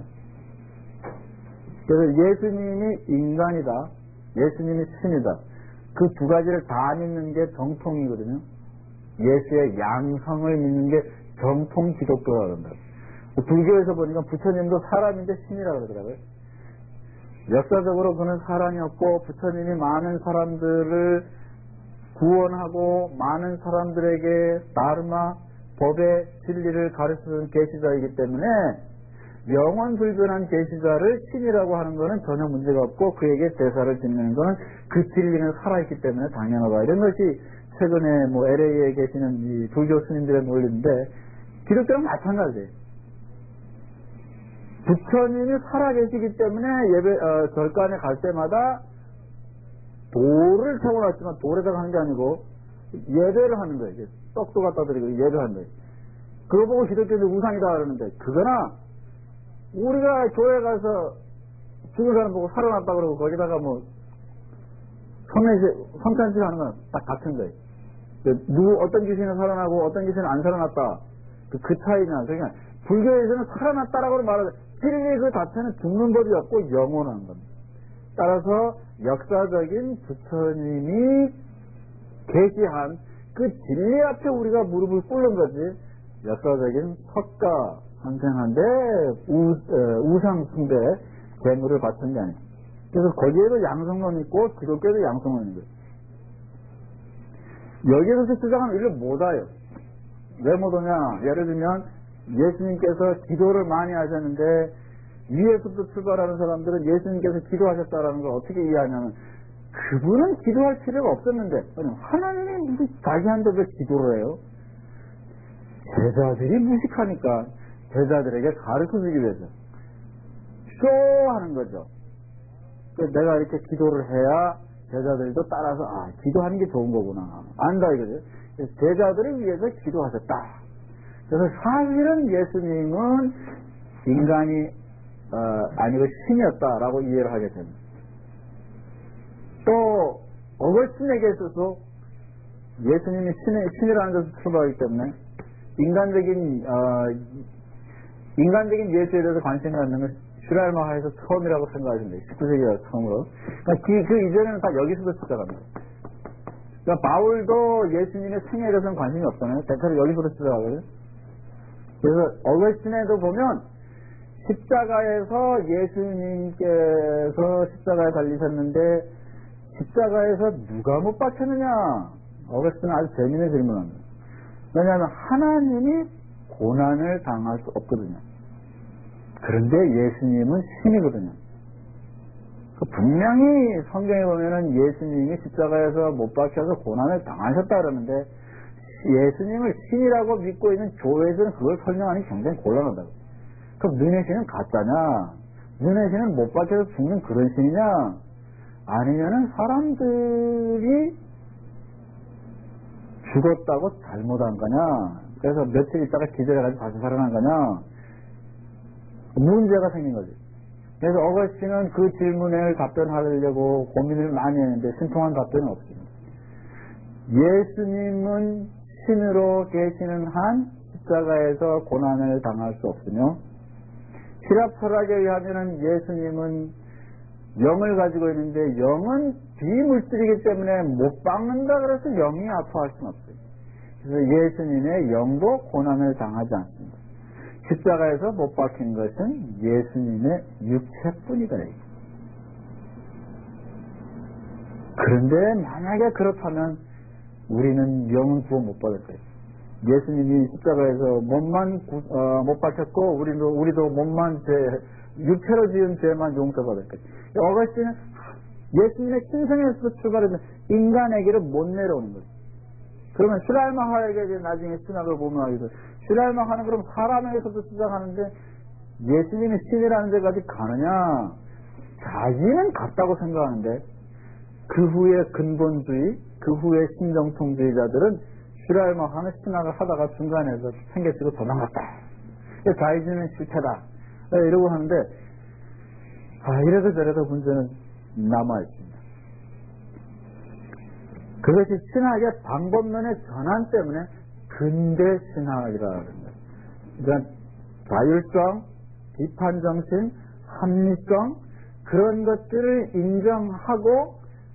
그래서 예수님이 인간이다, 예수님이 신이다, 그 두 가지를 다 믿는 게 정통이거든요. 예수의 양성을 믿는 게 정통 기독교라고 그런다. 불교에서 보니까 부처님도 사람인데 신이라고 그러더라고요. 역사적으로 그는 사람이었고 부처님이 많은 사람들을 구원하고 많은 사람들에게 다르마, 법의 진리를 가르치는 계시자이기 때문에 영원 불변한 계시자를 신이라고 하는 것은 전혀 문제가 없고 그에게 제사를 짓는 것은 그 진리는 살아있기 때문에 당연하다. 이런 것이 최근에 LA에 계시는 이 불교 스님들의 논리인데 기독교랑 마찬가지예요. 부처님이 살아계시기 때문에 절간에 갈 때마다 돌을 세워놨지만 돌에다가 하는 게 아니고 예배를 하는 거예요. 떡도 갖다 드리고 예배하는 거예요. 그거 보고 기독교는 우상이다 그러는데 그거나 우리가 교회 가서 죽은 사람 보고 살아났다 그러고 거기다가 성찬식 하는 건 딱 같은 거예요. 어떤 귀신은 살아나고 어떤 귀신은 안 살아났다. 그 차이냐. 그러니까 불교에서는 살아났다라고 말하는 진리 그 자체는 죽는 법이 없고 영원한 겁니다. 따라서 역사적인 부처님이 계시한 그 진리 앞에 우리가 무릎을 꿇는 거지 역사적인 석가 선생한테 우상 숭배 재물을 바친 게 아니에요. 그래서 거기에도 양성론이 있고 기독교에도 양성론이 있어요. 여기에서 시작하면 이걸 못 와요. 왜 못 오냐? 예를 들면 예수님께서 기도를 많이 하셨는데 위에서부터 출발하는 사람들은 예수님께서 기도하셨다라는 걸 어떻게 이해하냐면 그분은 기도할 필요가 없었는데 하나님이 무슨 자기한테 왜 기도를 해요? 제자들이 무식하니까 제자들에게 가르쳐주기 위해서 쇼하는 거죠. 내가 이렇게 기도를 해야 제자들도 따라서 기도하는 게 좋은 거구나 안다 이거죠. 제자들을 위해서 기도하셨다. 그래서 사실은 예수님은 인간이 아니고 신이었다라고 이해를 하게 됩니다. 또 어거스틴에게 있어서 예수님이 신이라는 것을 출발하기 때문에 인간적인 예수에 대해서 관심을 갖는 건 슈랄마하에서 처음이라고 생각하시면 돼요. 19세기가 처음으로. 그러니까 그 이전에는 다 여기서도 시작합니다. 그러니까 바울도 예수님의 생애에 대해서는 관심이 없잖아요. 대체로 여기서도 시작하거든요. 그래서 어거스틴에도 보면 십자가에서 예수님께서 십자가에 달리셨는데 십자가에서 누가 못 박혔느냐? 어거스틴은 아주 재미있는 질문을 합니다. 왜냐하면 하나님이 고난을 당할 수 없거든요. 그런데 예수님은 신이거든요. 분명히 성경에 보면은 예수님이 십자가에서 못 박혀서 고난을 당하셨다 그러는데 예수님을 신이라고 믿고 있는 교회에서는 그걸 설명하는 게 굉장히 곤란하다고. 그럼 너네 신은 가짜냐? 너네 신은 못 박혀서 죽는 그런 신이냐? 아니면은 사람들이 죽었다고 잘못한 거냐? 그래서 며칠 있다가 기절해가지고 다시 살아난 거냐? 문제가 생긴 거지. 그래서 어거스틴은 그 질문에 답변하려고 고민을 많이 했는데 신통한 답변은 없습니다. 예수님은 신으로 계시는 한 십자가에서 고난을 당할 수 없으며, 시랍 철학에 의하면 예수님은 영을 가지고 있는데 영은 비물질이기 때문에 못 박는다 그래서 영이 아파할 수는 없어요. 그래서 예수님의 영도 고난을 당하지 않습니다. 십자가에서 못 박힌 것은 예수님의 육체뿐이다. 그런데 만약에 그렇다면 우리는 영은 구원 못 받을 거예요. 예수님이 십자가에서 몸만 못 박혔고 우리도 몸만 육체로 지은 죄만 용서받을 거예요. 어거스틴은 예수님의 신성에서 출발해서 인간에게를 못 내려오는 거예요. 그러면 슈랄마하에게 나중에 신학을 보면 알겠어요. 슈랄마하는 그럼 사람에게서도 시작하는데 예수님이 신이라는 데까지 가느냐? 자기는 같다고 생각하는데 그 후에 근본주의, 그 후에 신정통주의자들은 슈랄마하는 신학을 하다가 중간에서 생겨치고 도망갔다. 자의주의는 실패다. 이러고 하는데 이래도 저래도 문제는 남아있습니다. 그것이 신학의 방법론의 전환 때문에 근대 신학이라고 합니다. 그러니까 자율성, 비판정신, 합리성 그런 것들을 인정하고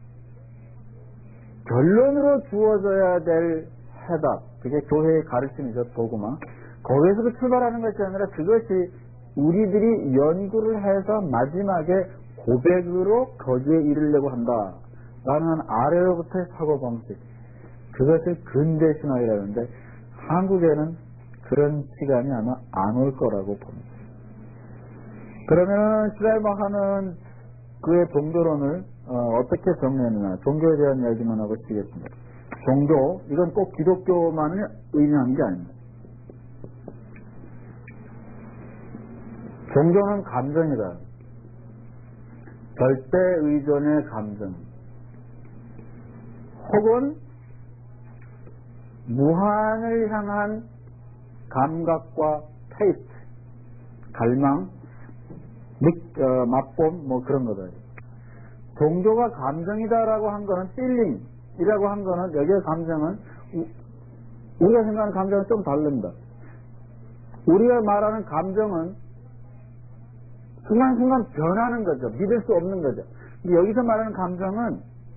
결론으로 주어져야 될 해답, 그게 교회의 가르침이죠. 도구마. 거기에서 출발하는 것이 아니라 그것이 우리들이 연구를 해서 마지막에 고백으로 거기에 이르려고 한다라는 아래로부터의 사고방식, 그것을 근대신학이라는데 한국에는 그런 시간이 아마 안 올 거라고 봅니다. 그러면 슈랄마하는 그의 종교론을 어떻게 정리했느냐, 종교에 대한 이야기만 하고 시겠습니다. 종교, 이건 꼭 기독교만을 의미하는 게 아닙니다. 종교는 감정이다. 절대 의존의 감정. 혹은 무한을 향한 감각과 테이스트, 갈망, 맛봄, 뭐 그런 거다. 종교가 감정이다라고 한 거는 필링이라고 한 거는 여기의 감정은 우리가 생각하는 감정은 좀 다릅니다. 우리가 말하는 감정은 순간순간 변하는 거죠. 믿을 수 없는 거죠. 근데 여기서 말하는 감정은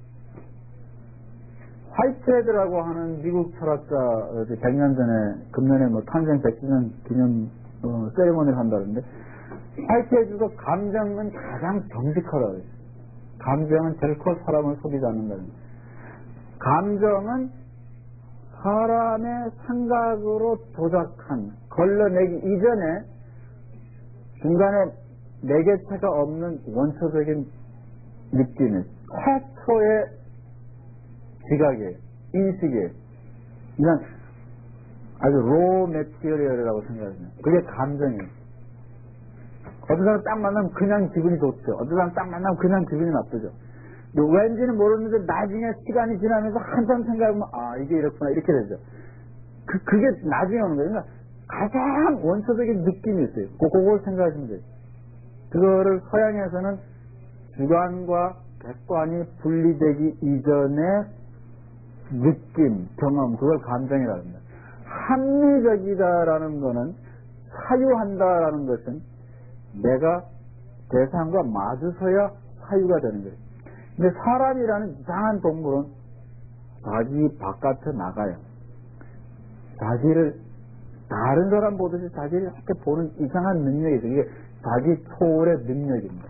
화이트헤드라고 하는 미국 철학자 100년 전에 금년에 뭐 탄생 100주년 기념 세리머니를 한다는데 화이트헤드도 감정은 가장 정직하다고 했어요. 감정은 결코 사람을 속이지 않는다는 거예요. 감정은 사람의 생각으로 조작한, 걸러내기 이전에 중간에 매개체가 없는 원초적인 느낌이에요. 최초의 지각이에요. 인식이에요. 그냥 아주 로 매티리얼이라고 생각하시면 그게 감정이에요. 어떤 사람 딱 만나면 그냥 기분이 좋죠. 어떤 사람 딱 만나면 그냥 기분이 나쁘죠. 왠지는 모르는데 나중에 시간이 지나면서 한참 생각하면 이게 이렇구나 이렇게 되죠. 그게 나중에 오는 거예요. 그러니까 가장 원초적인 느낌이 있어요. 그걸 생각하시면 돼요. 그거를 서양에서는 주관과 객관이 분리되기 이전의 느낌, 경험, 그걸 감정이라고 합니다. 합리적이다라는 거는, 사유한다라는 것은 내가 대상과 마주서야 사유가 되는 거예요. 근데 사람이라는 이상한 동물은 자기 바깥에 나가요. 자기를 다른 사람 보듯이 자기를 이렇게 보는 이상한 능력이 있어요. 이게 자기 초월의 능력입니다.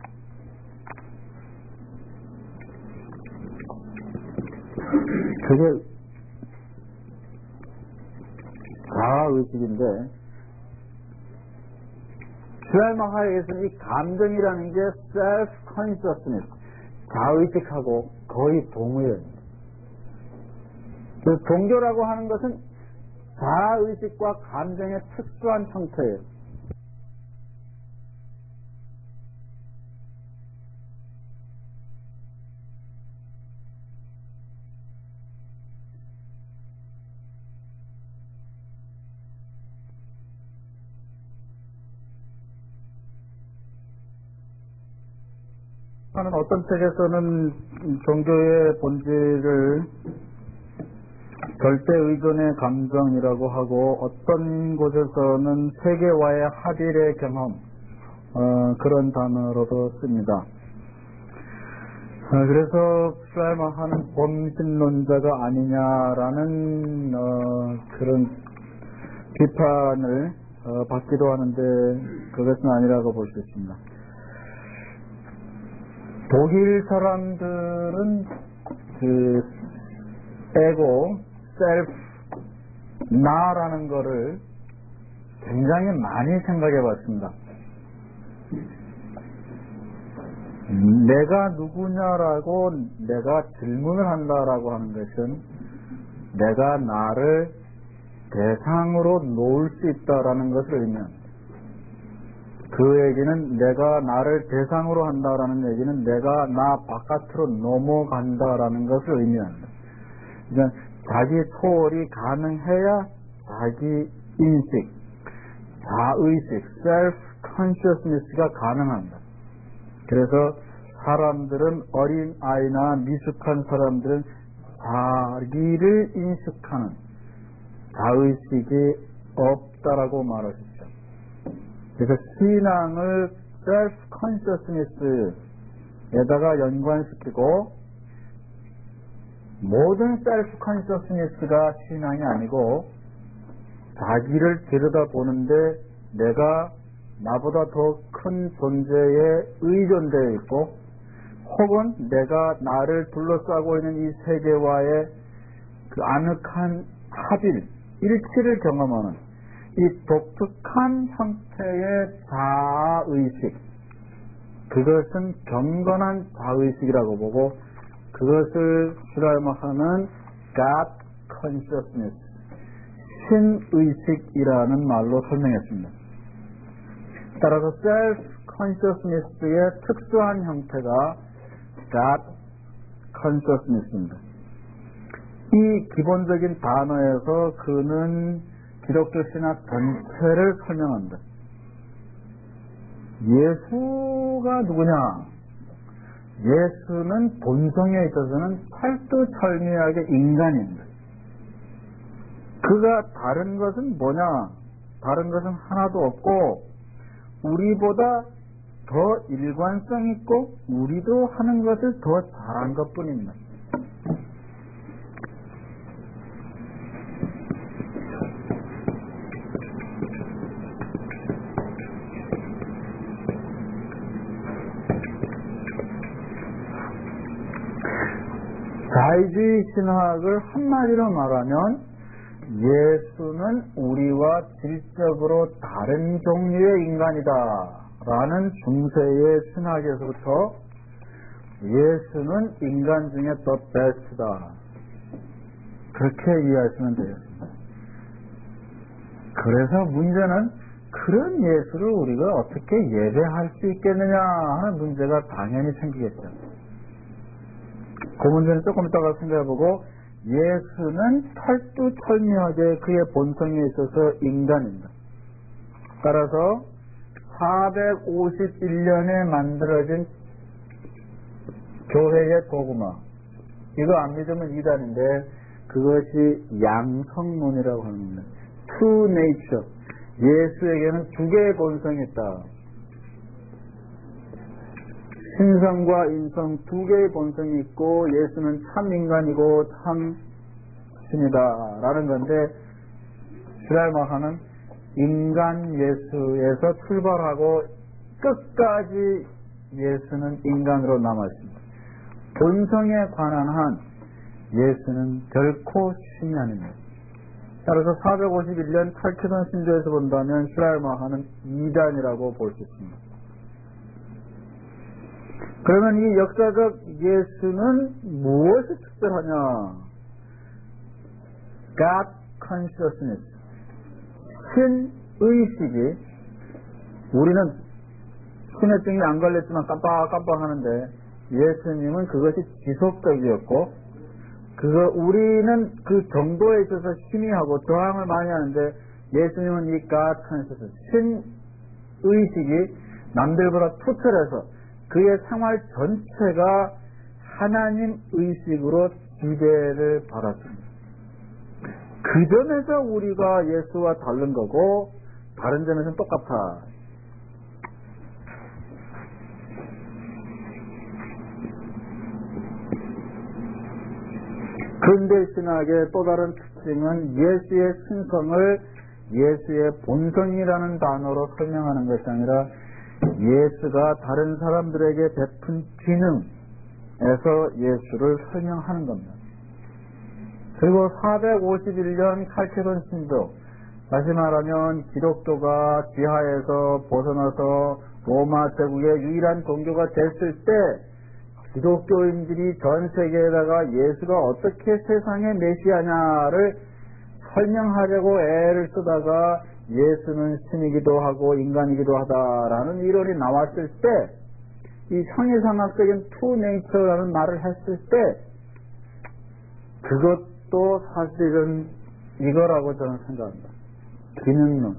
그게 자아의식인데 슈랄마하에게서는 이 감정이라는 게 self-consciousness, 자의식하고 거의 동의어요. 그 종교라고 하는 것은 자의식과 감정의 특수한 형태예요. 하는 어떤 책에서는 종교의 본질을 절대 의존의 감정이라고 하고, 어떤 곳에서는 세계와의 합일의 경험, 그런 단어로도 씁니다. 그래서 슈라이머하는 범신론자가 아니냐라는 그런 비판을 받기도 하는데, 그것은 아니라고 볼 수 있습니다. 독일 사람들은 그 에고, 셀프, 나라는 거를 굉장히 많이 생각해 봤습니다. 내가 누구냐라고 내가 질문을 한다라고 하는 것은 내가 나를 대상으로 놓을 수 있다라는 것을 의미합니다. 그 얘기는 내가 나를 대상으로 한다라는 얘기는 내가 나 바깥으로 넘어간다라는 것을 의미합니다. 그러니까 자기 초월이 가능해야 자기 인식, 자의식, self-consciousness가 가능합니다. 그래서 사람들은, 어린아이나 미숙한 사람들은 자기를 인식하는 자의식이 없다라고 말하셨죠. 그래서 신앙을 self-consciousness에다가 연관시키고, 모든 self-consciousness가 신앙이 아니고 자기를 들여다보는데 내가 나보다 더 큰 존재에 의존되어 있고, 혹은 내가 나를 둘러싸고 있는 이 세계와의 그 아늑한 합일, 일치를 경험하는 이 독특한 형태의 자아의식, 그것은 경건한 자의식이라고 보고, 그것을 슈라이머하는 God Consciousness, 신의식이라는 말로 설명했습니다. 따라서 Self-Consciousness의 특수한 형태가 God Consciousness입니다. 이 기본적인 단어에서 그는 기독교 신학 전체를 설명합니다. 예수가 누구냐? 예수는 본성에 있어서는 철두철미하게 인간입니다. 그가 다른 것은 뭐냐? 다른 것은 하나도 없고 우리보다 더 일관성 있고 우리도 하는 것을 더 잘한 것뿐입니다. 자의주의 신학을 한마디로 말하면 예수는 우리와 질적으로 다른 종류의 인간이다 라는 중세의 신학에서부터 예수는 인간 중에 더 베스트다, 그렇게 이해하시면 되겠습니다. 그래서 문제는 그런 예수를 우리가 어떻게 예배할 수 있겠느냐 하는 문제가 당연히 생기겠죠. 그 문제는 조금 이따가 생각해보고, 예수는 철두철미하게 그의 본성에 있어서 인간입니다. 따라서 451년에 만들어진 교회의 도구마, 이거 안 믿으면 이단인데 그것이 양성론이라고 하는 겁니다. Two nature, 예수에게는 두 개의 본성이 있다. 신성과 인성 두 개의 본성이 있고 예수는 참 인간이고 참 신이다 라는 건데, 슈라이머하는 인간 예수에서 출발하고 끝까지 예수는 인간으로 남아있습니다. 본성에 관한 한 예수는 결코 신이 아닙니다. 따라서 451년 칼키돈 신조에서 본다면 슈라이머하는 이단이라고 볼 수 있습니다. 그러면 이 역사적 예수는 무엇이 특별하냐? God Consciousness, 신의식이, 우리는 신의 병이 안 걸렸지만 깜빡깜빡 하는데 예수님은 그것이 지속적이었고, 우리는 그 정도에 있어서 희미하고 저항을 많이 하는데 예수님은 이 God Consciousness, 신의식이 남들보다 투철해서 그의 생활 전체가 하나님 의식으로 지배를 받았습니다. 그 점에서 우리가 예수와 다른 거고 다른 점에서는 똑같아. 근대 신학의 또 다른 특징은 예수의 신성을 예수의 본성이라는 단어로 설명하는 것이 아니라 예수가 다른 사람들에게 베푼 기능에서 예수를 설명하는 겁니다. 그리고 451년 칼케돈 신조, 다시 말하면 기독교가 지하에서 벗어나서 로마 제국의 유일한 종교가 됐을 때 기독교인들이 전 세계에다가 예수가 어떻게 세상의 메시아냐를 설명하려고 애를 쓰다가 예수는 신이기도 하고 인간이기도 하다라는 이론이 나왔을 때, 이 형이상학적인 투 네이처라는 말을 했을 때 그것도 사실은 이거라고 저는 생각합니다. 기능론.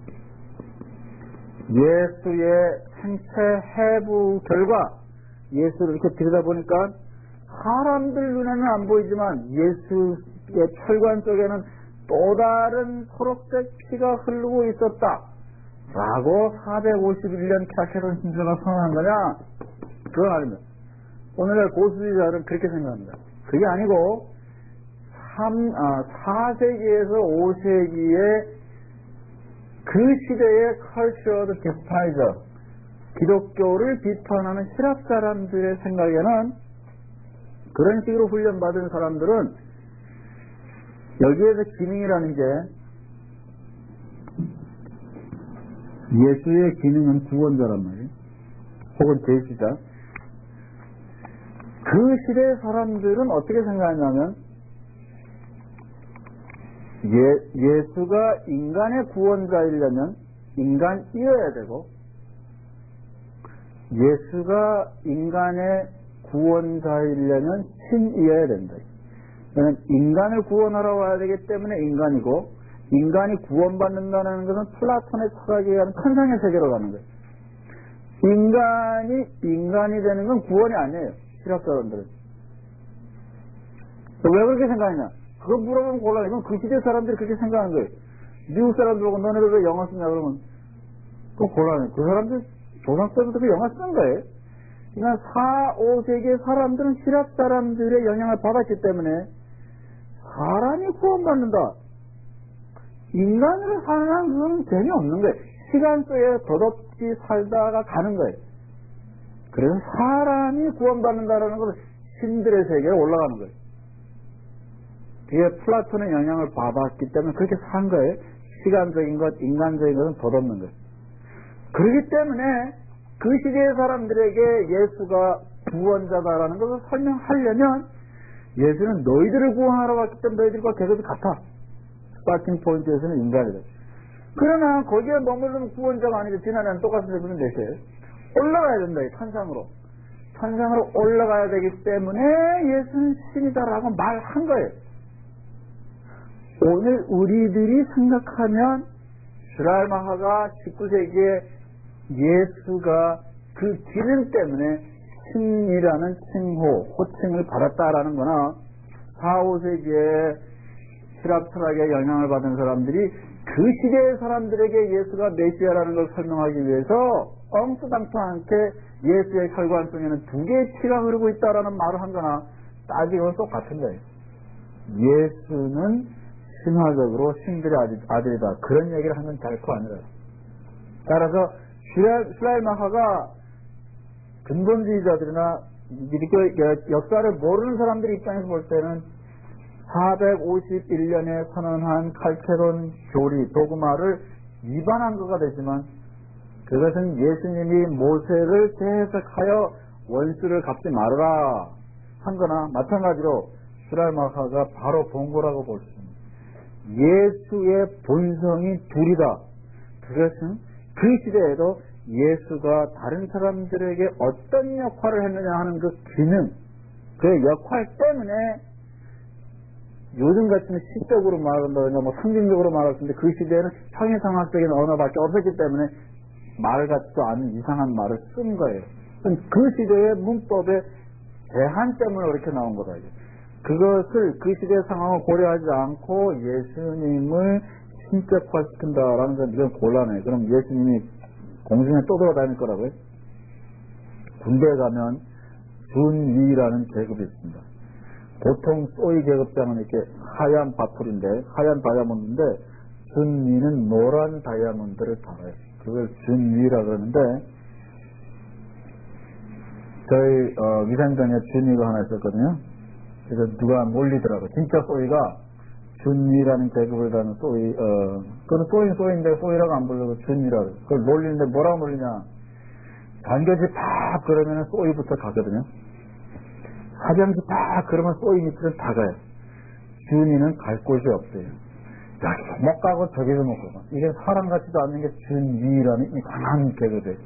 예수의 생체 해부 결과 예수를 이렇게 들여다보니까 사람들 눈에는 안 보이지만 예수의 혈관 속에는 또 다른 초록색 피가 흐르고 있었다 라고 451년 칼케돈 신조가 선언한 거냐? 그건 아닙니다. 오늘날 보수주의자들은 그렇게 생각합니다. 그게 아니고 4세기에서 5세기에 그 시대의 컬처드 디스파이저, 기독교를 비판하는 히랍 사람들의 생각에는 그런 식으로 훈련받은 사람들은 여기에서 기능이라는 게, 예수의 기능은 구원자란 말이에요. 혹은 제시자. 그 시대의 사람들은 어떻게 생각하냐면 예수가 인간의 구원자이려면 인간이어야 되고, 예수가 인간의 구원자이려면 신이어야 된다. 왜냐하면 인간을 구원하러 와야 되기 때문에 인간이고, 인간이 구원받는다는 것은 플라톤의 철학에 의한 천상의 세계로 가는 거예요. 인간이 되는 건 구원이 아니에요. 신학 사람들은. 왜 그렇게 생각하냐? 그거 물어보면 곤란해. 이건 그 시대 사람들이 그렇게 생각하는 거예요. 미국 사람들 보고 너네들 왜 영어 쓰냐 그러면 그거 곤란해. 그 사람들 조상 때부터 그 영어 쓰는 거예요. 그러니까 4, 5세기의 사람들은 히랍 사람들의 영향을 받았기 때문에 사람이 구원받는다, 인간으로 사는 한 그건 재미없는 거예요. 시간 속에 덧없이 살다가 가는 거예요. 그래서 사람이 구원받는다라는 것은 신들의 세계에 올라가는 거예요. 그게 플라톤의 영향을 받았기 때문에 그렇게 산 거예요. 시간적인 것, 인간적인 것은 덧없는 거예요. 그렇기 때문에 그 시대의 사람들에게 예수가 구원자다라는 것을 설명하려면 예수는 너희들을 구원하러 왔기 때문에 너희들과 계급이 같아. 스타팅 포인트에서는 인간이다. 그러나 거기에 머무르는 구원자가 아니고 지난해는 똑같은 세분은 몇이에요? 올라가야 된다. 천상으로. 천상으로 올라가야 되기 때문에 예수는 신이다라고 말한 거예요. 오늘 우리들이 생각하면 슈랄마하가 19세기에 예수가 그 기능 때문에 신이라는 호칭을 받았다라는 거나 4, 5세기에 히랍 철학의 영향을 받은 사람들이 그 시대의 사람들에게 예수가 메시아라는 걸 설명하기 위해서 엉뚱당투 않게 예수의 혈관 속에는 두 개의 피가 흐르고 있다라는 말을 한 거나 따지고는 똑같은 거예요. 예수는 신화적으로 신들의 아들이다. 그런 얘기를 하는 결코 아니라. 따라서 슈랄마하가 근본주의자들이나 역사를 모르는 사람들 입장에서 볼 때는 451년에 선언한 칼케돈 교리, 도그마를 위반한 거가 되지만 그것은 예수님이 모세를 재해석하여 원수를 갚지 말아라 한 거나 마찬가지로 슈랄마하가 바로 본 거라고 볼 수 있습니다. 예수의 본성이 둘이다. 그것은 그 시대에도 예수가 다른 사람들에게 어떤 역할을 했느냐 하는 그 기능, 그 역할 때문에 요즘 같은 시적으로 말한다든가 뭐 상징적으로 말할 텐데 그 시대에는 형이상학적인 언어밖에 없었기 때문에 말 같지도 않은 이상한 말을 쓴 거예요. 그 시대의 문법의 제한 때문에 그렇게 나온 거다. 이게. 그것을 그 시대의 상황을 고려하지 않고 예수님을 신격화시킨다라는 건 이건 곤란해. 그럼 예수님이 공중에 떠돌아다닐 거라고요? 군대에 가면 준위라는 계급이 있습니다. 보통 소위 계급장은 이렇게 하얀 바풀인데, 하얀 다이아몬드인데, 준위는 노란 다이아몬드를 달아요. 그걸 준위라 그러는데, 저희 위생장에 준위가 하나 있었거든요. 그래서 누가 몰리더라고요. 진짜 소위가 준위라는 계급을 가는 소위, 그건 소위인데 소위라고 안 부르고 준위라고. 그걸 몰리는데 뭐라고 몰리냐. 반겨지 팍 그러면 소위부터 가거든요. 화장지 팍 그러면 소위 밑으로 다 가요. 준위는 갈 곳이 없어요. 여기도 못 가고 저기도 못 가고. 이게 사람 같지도 않는 게 준위라는 이 강한 계급이에요.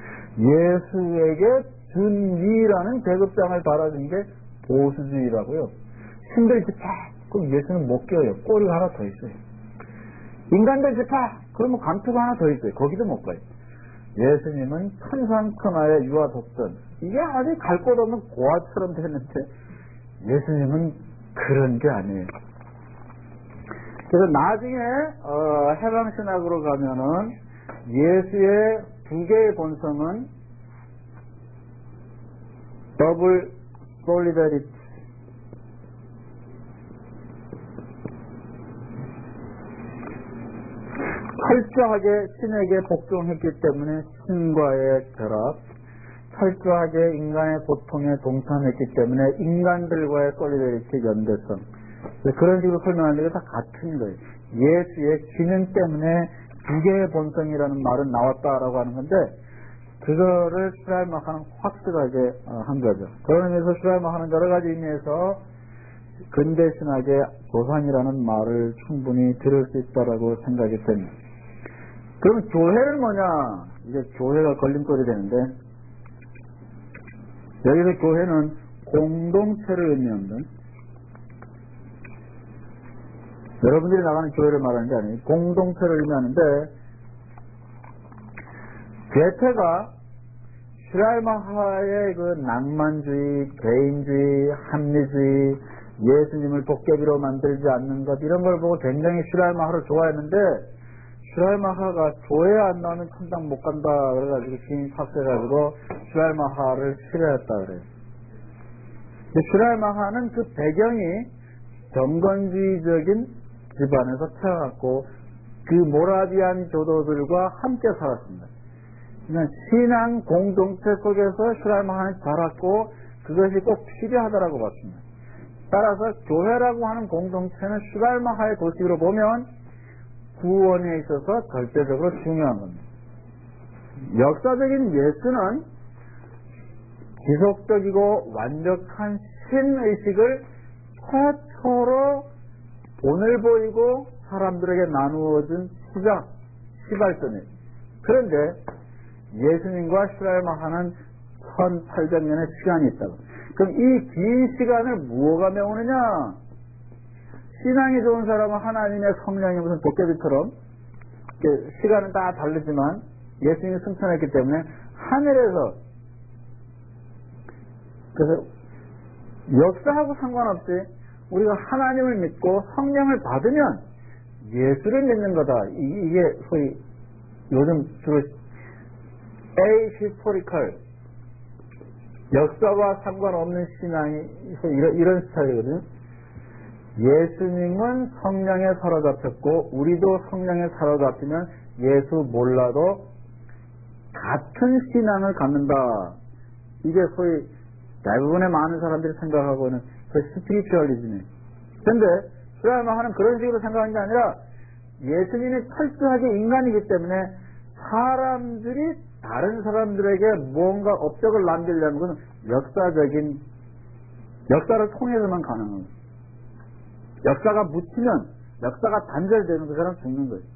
예수에게 준위라는 계급장을 달아준 게 보수주의라고요. 신들 집합, 그럼 예수는 못 껴요. 꼬리가 하나 더 있어요. 인간들 집합, 그러면 감투가 하나 더 있어요. 거기도 못 가요. 예수님은 천상천하의 유아 독전, 이게 아주 갈 곳 없는 고아처럼 됐는데 예수님은 그런 게 아니에요. 그래서 나중에 해방신학으로 가면은 예수의 두 개의 본성은 더블 솔리더리티, 철저하게 신에게 복종했기 때문에 신과의 결합, 철저하게 인간의 고통에 동참했기 때문에 인간들과의 솔리더리티, 연대성, 그런 식으로 설명하는 게 다 같은 거예요. 예수의 기능 때문에 두 개의 본성이라는 말은 나왔다라고 하는 건데, 그거를 슈라이마하는 확실하게 한 거죠. 그런 의미에서 슈라이마하는 여러 가지 의미에서 근대신학의 조상이라는 말을 충분히 들을 수 있다라고 생각이 됩니다. 그럼 교회는 뭐냐? 이제 교회가 걸림돌이 되는데, 여기서 교회는 공동체를 의미하는, 여러분들이 나가는 교회를 말하는 게 아니에요. 공동체를 의미하는데, 괴테가 슈라이마하의 그 낭만주의, 개인주의, 합리주의, 예수님을 도깨비로 만들지 않는 것, 이런 걸 보고 굉장히 슈라이마하를 좋아했는데, 슈라이마하가 교회 안 나오면 천당 못 간다 그래가지고 지인 삭제해가지고 슈라이마하를 싫어했다 그래요. 슈라이마하는 그 배경이 경건주의적인 집안에서 태어났고 그 모라비안 교도들과 함께 살았습니다. 그러니까 신앙 공동체 속에서 슈라이마하는 자랐고 그것이 꼭 필요하다라고 봤습니다. 따라서 교회라고 하는 공동체는 슈라이마하의 도식으로 보면 구원에 있어서 절대적으로 중요한 겁니다. 역사적인 예수는 지속적이고 완벽한 신의식을 최초로 본을 보이고 사람들에게 나누어준 시발점이에요. 그런데 예수님과 슈라이마하는 1800년의 시간이 있다고. 그럼 이 긴 시간을 무엇가 메우느냐? 신앙이 좋은 사람은 하나님의 성령이 무슨 도깨비처럼 시간은 다 다르지만 예수님이 승천했기 때문에 하늘에서, 그래서 역사하고 상관없이 우리가 하나님을 믿고 성령을 받으면 예수를 믿는 거다. 이게 소위 요즘 주로 ahistorical, 역사와 상관없는 신앙이 이런 스타일이거든요. 예수님은 성령에 사로잡혔고 우리도 성령에 사로잡히면 예수 몰라도 같은 신앙을 갖는다. 이게 소위 대부분의 많은 사람들이 생각하고 있는 그 스피리추얼리즘이에요. 그런데 슈라이마하는 그런 식으로 생각하는 게 아니라 예수님이 철저하게 인간이기 때문에 사람들이 다른 사람들에게 무언가 업적을 남기려는 것은 역사를 통해서만 가능한 거예요. 역사가 묻히면 역사가 단절되는 그 사람 죽는 거예요.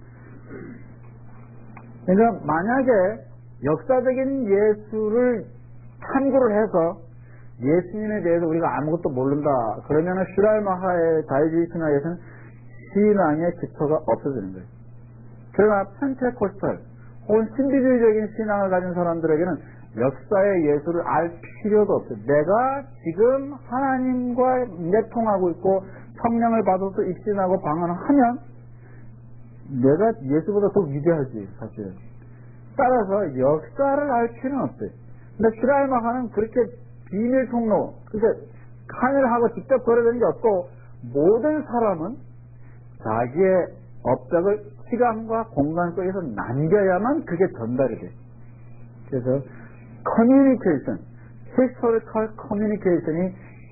그러니까 만약에 역사적인 예수를 탐구를 해서 예수님에 대해서 우리가 아무것도 모른다 그러면 슈라이마하의 자유주의 신학에서는 신앙의 기초가 없어지는 거예요. 그러나 펜테코스탈 혹은 신비주의적인 신앙을 가진 사람들에게는 역사의 예수를 알 필요도 없어요. 내가 지금 하나님과 내통하고 있고 성령을 받아서 입신하고 방언하면 내가 예수보다 더 위대하지 사실. 따라서 역사를 알 필요는 없어요. 근데 슈라이마하는 그렇게 비밀 통로, 그러니까 하늘하고 직접 거래되는 게 없고 모든 사람은 자기의 업적을 시간과 공간 속에서 남겨야만 그게 전달이 돼. 그래서 커뮤니케이션, 히스토리컬 커뮤니케이션이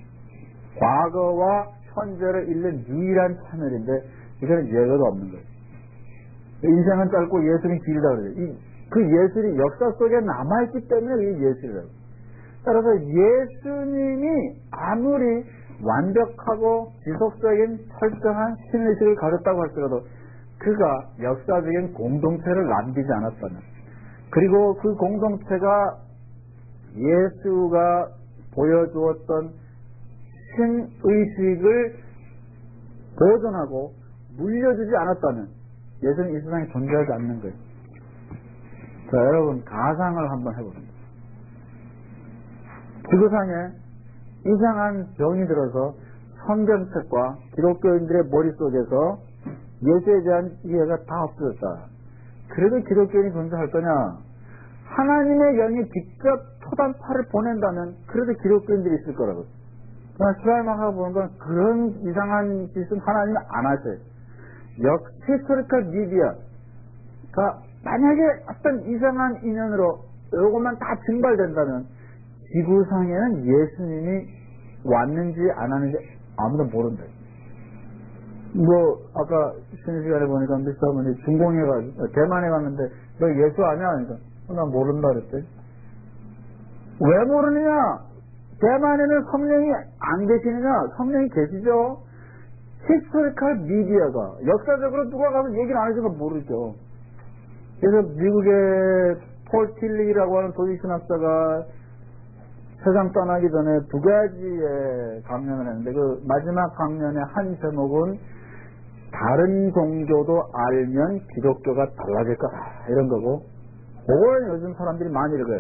과거와 현재를 잇는 유일한 채널인데 이거는 예외가 없는 거예요. 인생은 짧고 예술이 길다 그래요. 그 예술이 역사 속에 남아있기 때문에 이게 예술이라고. 따라서 예수님이 아무리 완벽하고 지속적인 철저한 신의식을 가졌다고 할지라도 그가 역사적인 공동체를 남기지 않았다면, 그리고 그 공동체가 예수가 보여주었던 신의식을 보존하고 물려주지 않았다면 예수는 이 세상에 존재하지 않는 거예요. 자, 여러분 가상을 한번 해봅니다. 지구상에 이상한 병이 들어서 성경책과 기독교인들의 머릿속에서 예수에 대한 이해가 다 없어졌다. 그래도 기독교인이 존재할 거냐? 하나님의 영이 직접 초단파를 보낸다면 그래도 기독교인들이 있을 거라고. 그러나 슈라이마가 보는 건 그런 이상한 짓은 하나님이 안 하셔요. 히스토리컬 미디어가 만약에 어떤 이상한 인연으로 이것만 다 증발된다면 지구상에는 예수님이 왔는지 안 왔는지 아무도 모른다. 뭐 아까 쉬는 시간에 보니까 미스터분이 중공해가지고 대만에 갔는데 너 예수 아냐? 그러니까 나 모른다 그랬대. 왜 모르느냐? 대만에는 성령이 안 계시느냐? 성령이 계시죠. 히스토리컬 미디어가 역사적으로 누가 가서 얘기를 안 해주면 모르죠. 그래서 미국의 폴 틸리라고 하는 도시신학자가 세상 떠나기 전에 2가지의 강연을 했는데 그 마지막 강연의 한 제목은 다른 종교도 알면 기독교가 달라질 거다 이런 거고, 그걸 요즘 사람들이 많이 읽어요.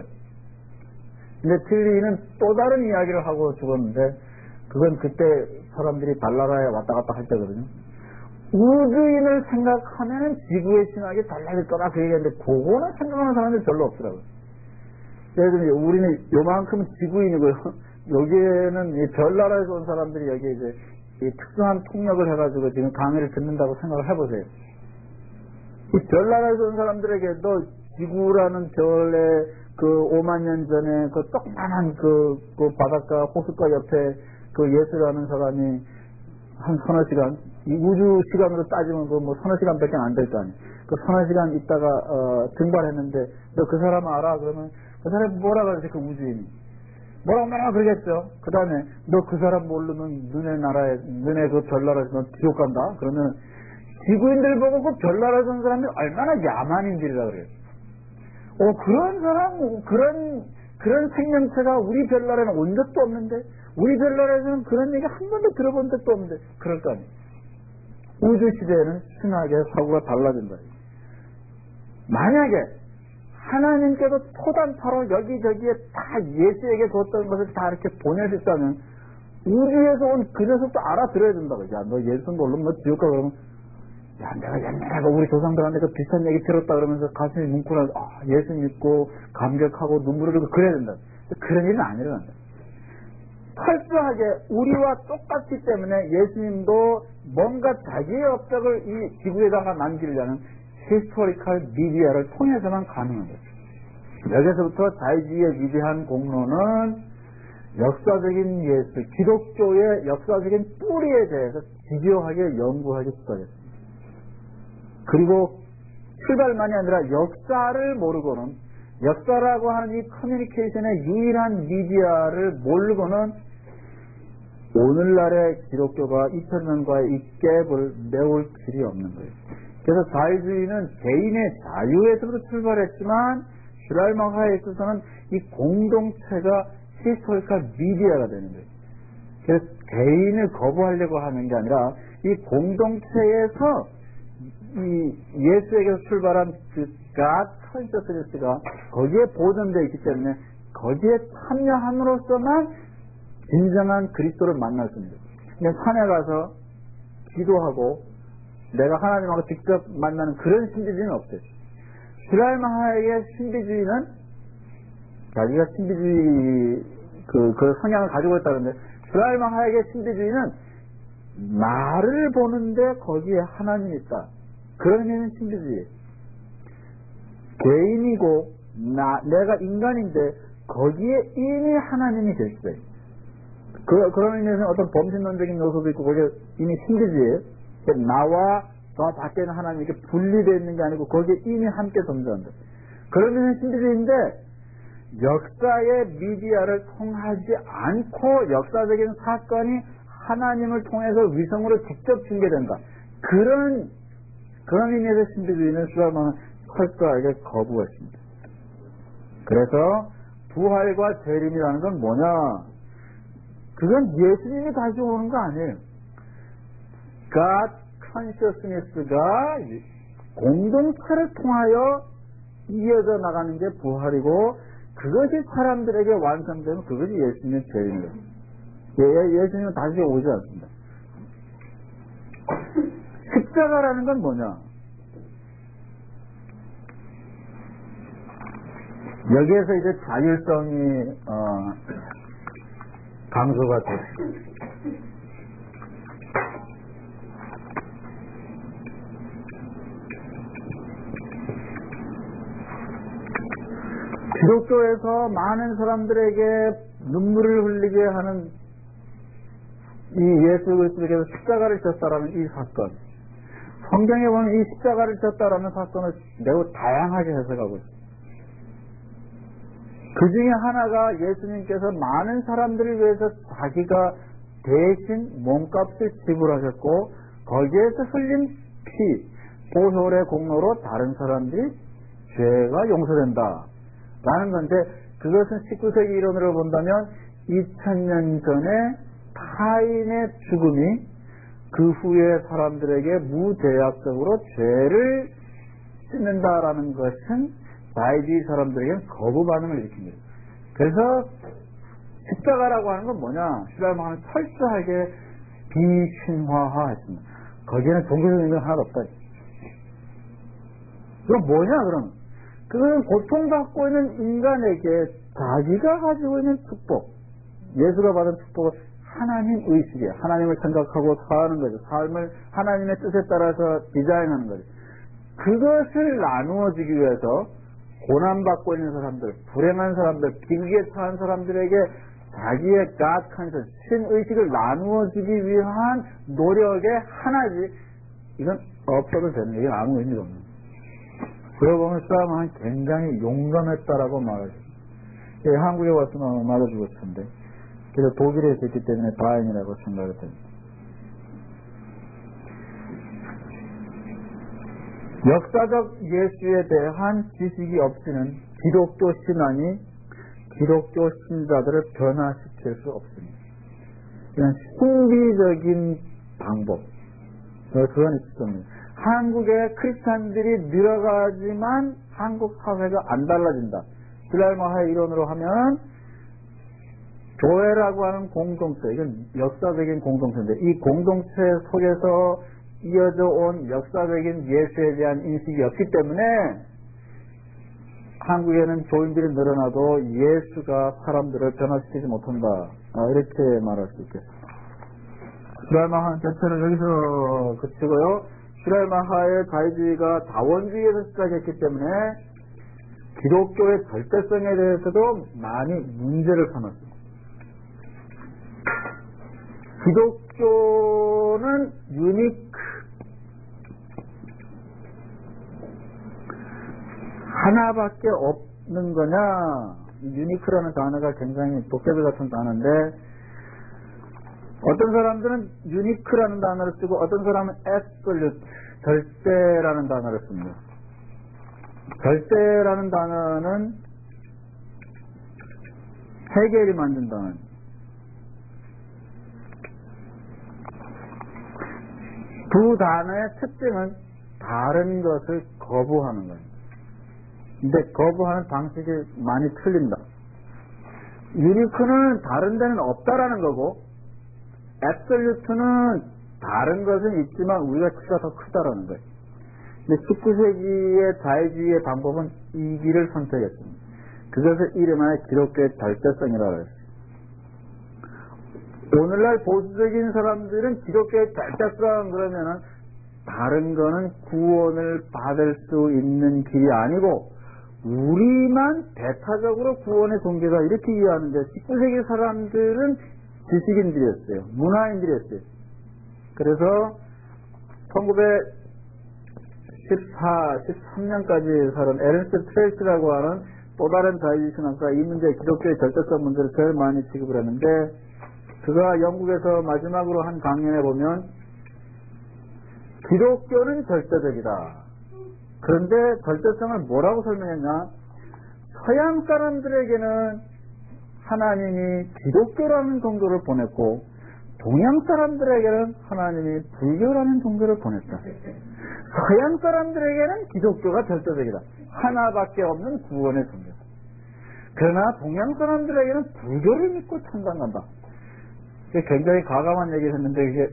근데 틸리는 또 다른 이야기를 하고 죽었는데 그건 그때 사람들이 달나라에 왔다 갔다 할 때거든요. 우주인을 생각하면 지구의 신학이 달라질 거다 그 얘기했는데 그거는 생각하는 사람들이 별로 없더라고요. 그래서 우리는 요만큼은 지구인이고요. 여기에는 별나라에서 온 사람들이 여기 이제 특수한 통역을 해가지고 지금 강의를 듣는다고 생각을 해보세요. 이 별나라에서 온 사람들에게도 지구라는 별의 그 5만 년 전에 그 조그만한 그 바닷가 호숫가 옆에 그 예수라는 사람이 한 서너 시간, 이 우주 시간으로 따지면 그 뭐 서너 시간밖에 안 될 거 아니에요. 그 서너 시간 있다가 증발했는데 너 그 사람 알아? 그러면 그 사람이 뭐라 그러지? 그 우주인이 뭐라고 그러겠죠. 그 다음에 너 그 사람 모르면 너네 그 별나라에서 넌 지옥 간다. 그러면 지구인들 보고 그 별나라에서 온 사람이 얼마나 야만인들이라 그래요. 그런 사람, 그런 생명체가 우리 별나라에는 온 적도 없는데, 우리 별나라에서는 그런 얘기 한 번도 들어본 적도 없는데, 그럴 거 아니에요. 우주 시대에는 신학의 사고가 달라진다. 만약에 하나님께서 토단파로 여기저기에 다 예수에게 줬던 것을 다 이렇게 보내셨다면, 우주에서 온 그 녀석도 알아들어야 된다고. 야, 너 예수 모르면 너 지옥 가 그러면, 야, 내가 옛날에 우리 조상들한테 그 비슷한 얘기 들었다 그러면서 가슴이 뭉클하고, 예수 믿고, 감격하고, 눈물을 흘리고 그래야 된다. 그런 일은 안 일어난다. 철저하게 우리와 똑같기 때문에 예수님도 뭔가 자기의 업적을 이 지구에다가 남기려는 히스토리컬 미디어를 통해서만 가능한 거죠. 여기서부터 자유주의의 위대한 공로는 역사적인 예수, 기독교의 역사적인 뿌리에 대해서 집요하게 연구하기 시작했습니다. 그리고 출발만이 아니라 역사를 모르고는, 역사라고 하는 이 커뮤니케이션의 유일한 미디어를 모르고는 오늘날의 기독교가 2000년과의 이 갭을 메울 길이 없는 거예요. 그래서 자유주의는 개인의 자유에서부터 출발했지만 슈랄마하에 있어서는 이 공동체가 히스토리컬 미디어가 되는 거예요. 그래서 개인을 거부하려고 하는 게 아니라 이 공동체에서 이 예수에게서 출발한 그 God consciousness가 거기에 보존되어 있기 때문에 거기에 참여함으로써만 진정한 그리스도를 만날 수 있는 거예요. 그냥 산에 가서 기도하고 내가 하나님하고 직접 만나는 그런 신비주의는 없어요. 슈랄마하의 신비주의는 자기가 신비주의 그 성향을 가지고 있다는데, 슈랄마하의 신비주의는 나를 보는데 거기에 하나님이 있다. 그런 의미는 신비주의. 개인이고 내가 인간인데 거기에 이미 하나님이 계시어요. 그런 의미에서는 어떤 범신론적인 요소도 있고, 거기에 이미 신비주의예요. 나와 저 밖에는 하나님이 이렇게 분리되어 있는 게 아니고 거기에 이미 함께 존재한다. 그런 의미는 신비주의인데, 역사의 미디어를 통하지 않고 역사적인 사건이 하나님을 통해서 위성으로 직접 중계된다. 그런 의미에서 신비주의는 슈랄마는 철저하게 거부했습니다. 그래서 부활과 재림이라는 건 뭐냐? 그건 예수님이 가지고 오는 거 아니에요. God consciousness가 공동체를 통하여 이어져 나가는 게 부활이고, 그것이 사람들에게 완성되면 그것이 예수님의 재림이에요. 예수님은 다시 오지 않습니다. 십자가라는 건 뭐냐? 여기에서 이제 자율성이 강조가 됐습니다. 기독교에서 많은 사람들에게 눈물을 흘리게 하는 이 예수 그리스도께서 십자가를 졌다라는 이 사건, 성경에 보면 이 십자가를 졌다라는 사건을 매우 다양하게 해석하고 있습니다. 그 중에 하나가 예수님께서 많은 사람들을 위해서 자기가 대신 몸값을 지불하셨고, 거기에서 흘린 피, 보혈의 공로로 다른 사람들이 죄가 용서된다 라는 건데, 그것은 19세기 이론으로 본다면 2000년 전에 타인의 죽음이 그 후에 사람들에게 무제약적으로 죄를 씻는다라는 것은 자유주의 사람들에게는 거부 반응을 일으킵니다. 그래서 십자가라고 하는 건 뭐냐? 슈랄마는 철저하게 비신화했습니다. 거기에는 종교적 의미가 하나도 없다. 그건 뭐냐 그럼? 그건 고통받고 있는 인간에게 자기가 가지고 있는 축복, 예수가 받은 축복은 하나님 의식이에요. 하나님을 생각하고 사는 거죠. 삶을 하나님의 뜻에 따라서 디자인하는 거죠. 그것을 나누어 주기 위해서 고난받고 있는 사람들, 불행한 사람들, 비극에 처한 사람들에게 자기의 God conscious, 신의식을 나누어 주기 위한 노력의 하나지, 이건 없어도 되는 거예요. 아무 의미가 없는 거예요. 그러고 보면 슈랄마는 굉장히 용감했다라고 말하죠. 한국에 왔으면 맞아 죽었을 텐데. 그래서 독일에 있었기 때문에 다행이라고 생각을 합니다. 역사적 예수에 대한 지식이 없이는 기독교 신앙이 기독교 신자들을 변화시킬 수 없습니다. 이건 신비적인 방법, 그건 있습니다. 한국의 크리스찬들이 늘어가지만 한국 사회가 안 달라진다. 슈랄마하의 이론으로 하면 교회라고 하는 공동체, 이건 역사적인 공동체인데, 이 공동체 속에서 이어져 온 역사적인 예수에 대한 인식이 없기 때문에 한국에는 교인들이 늘어나도 예수가 사람들을 변화시키지 못한다. 이렇게 말할 수 있겠습니다. 슈랄마하는 대체로 여기서 그치고요. 슈랄마하의 자유주의가 다원주의에서 시작했기 때문에 기독교의 절대성에 대해서도 많이 문제를 삼았습니다. 기독교는 유니크, 하나밖에 없는 거냐? 유니크라는 단어가 굉장히 도깨비 같은 단어인데, 어떤 사람들은 유니크라는 단어를 쓰고 어떤 사람은 absolute, 절대라는 단어를 씁니다. 절대라는 단어는 헤겔이 만든 단어입니다. 두 단어의 특징은 다른 것을 거부하는 거예요. 근데 거부하는 방식이 많이 틀린다. 유니크는 다른 데는 없다라는 거고, 앱솔루트는 다른 것은 있지만 우리가 키가 더 크다라는 거예요. 근데 19세기의 자유주의의 방법은 이 길을 선택했습니다. 그것을 이름하여 기독교의 절대성이라고 했어요. 오늘날 보수적인 사람들은 기독교의 절대성 그러면은 다른 거는 구원을 받을 수 있는 길이 아니고 우리만 대타적으로 구원의 종교다 이렇게 이해하는데 19세기 사람들은 지식인들이었어요. 문화인들이었어요. 그래서 13년까지 살은 에른스트 트레이스라고 하는 또 다른 자유주의 신학가 이 문제 기독교의 절대성 문제를 제일 많이 취급을 했는데 그가 영국에서 마지막으로 한 강연에 보면 기독교는 절대적이다. 그런데 절대성을 뭐라고 설명했냐? 서양 사람들에게는 하나님이 기독교라는 종교를 보냈고 동양 사람들에게는 하나님이 불교라는 종교를 보냈다. 서양 사람들에게는 기독교가 절대적이다. 하나밖에 없는 구원의 종교다. 그러나 동양 사람들에게는 불교를 믿고 천당 간다. 굉장히 과감한 얘기를 했는데 이게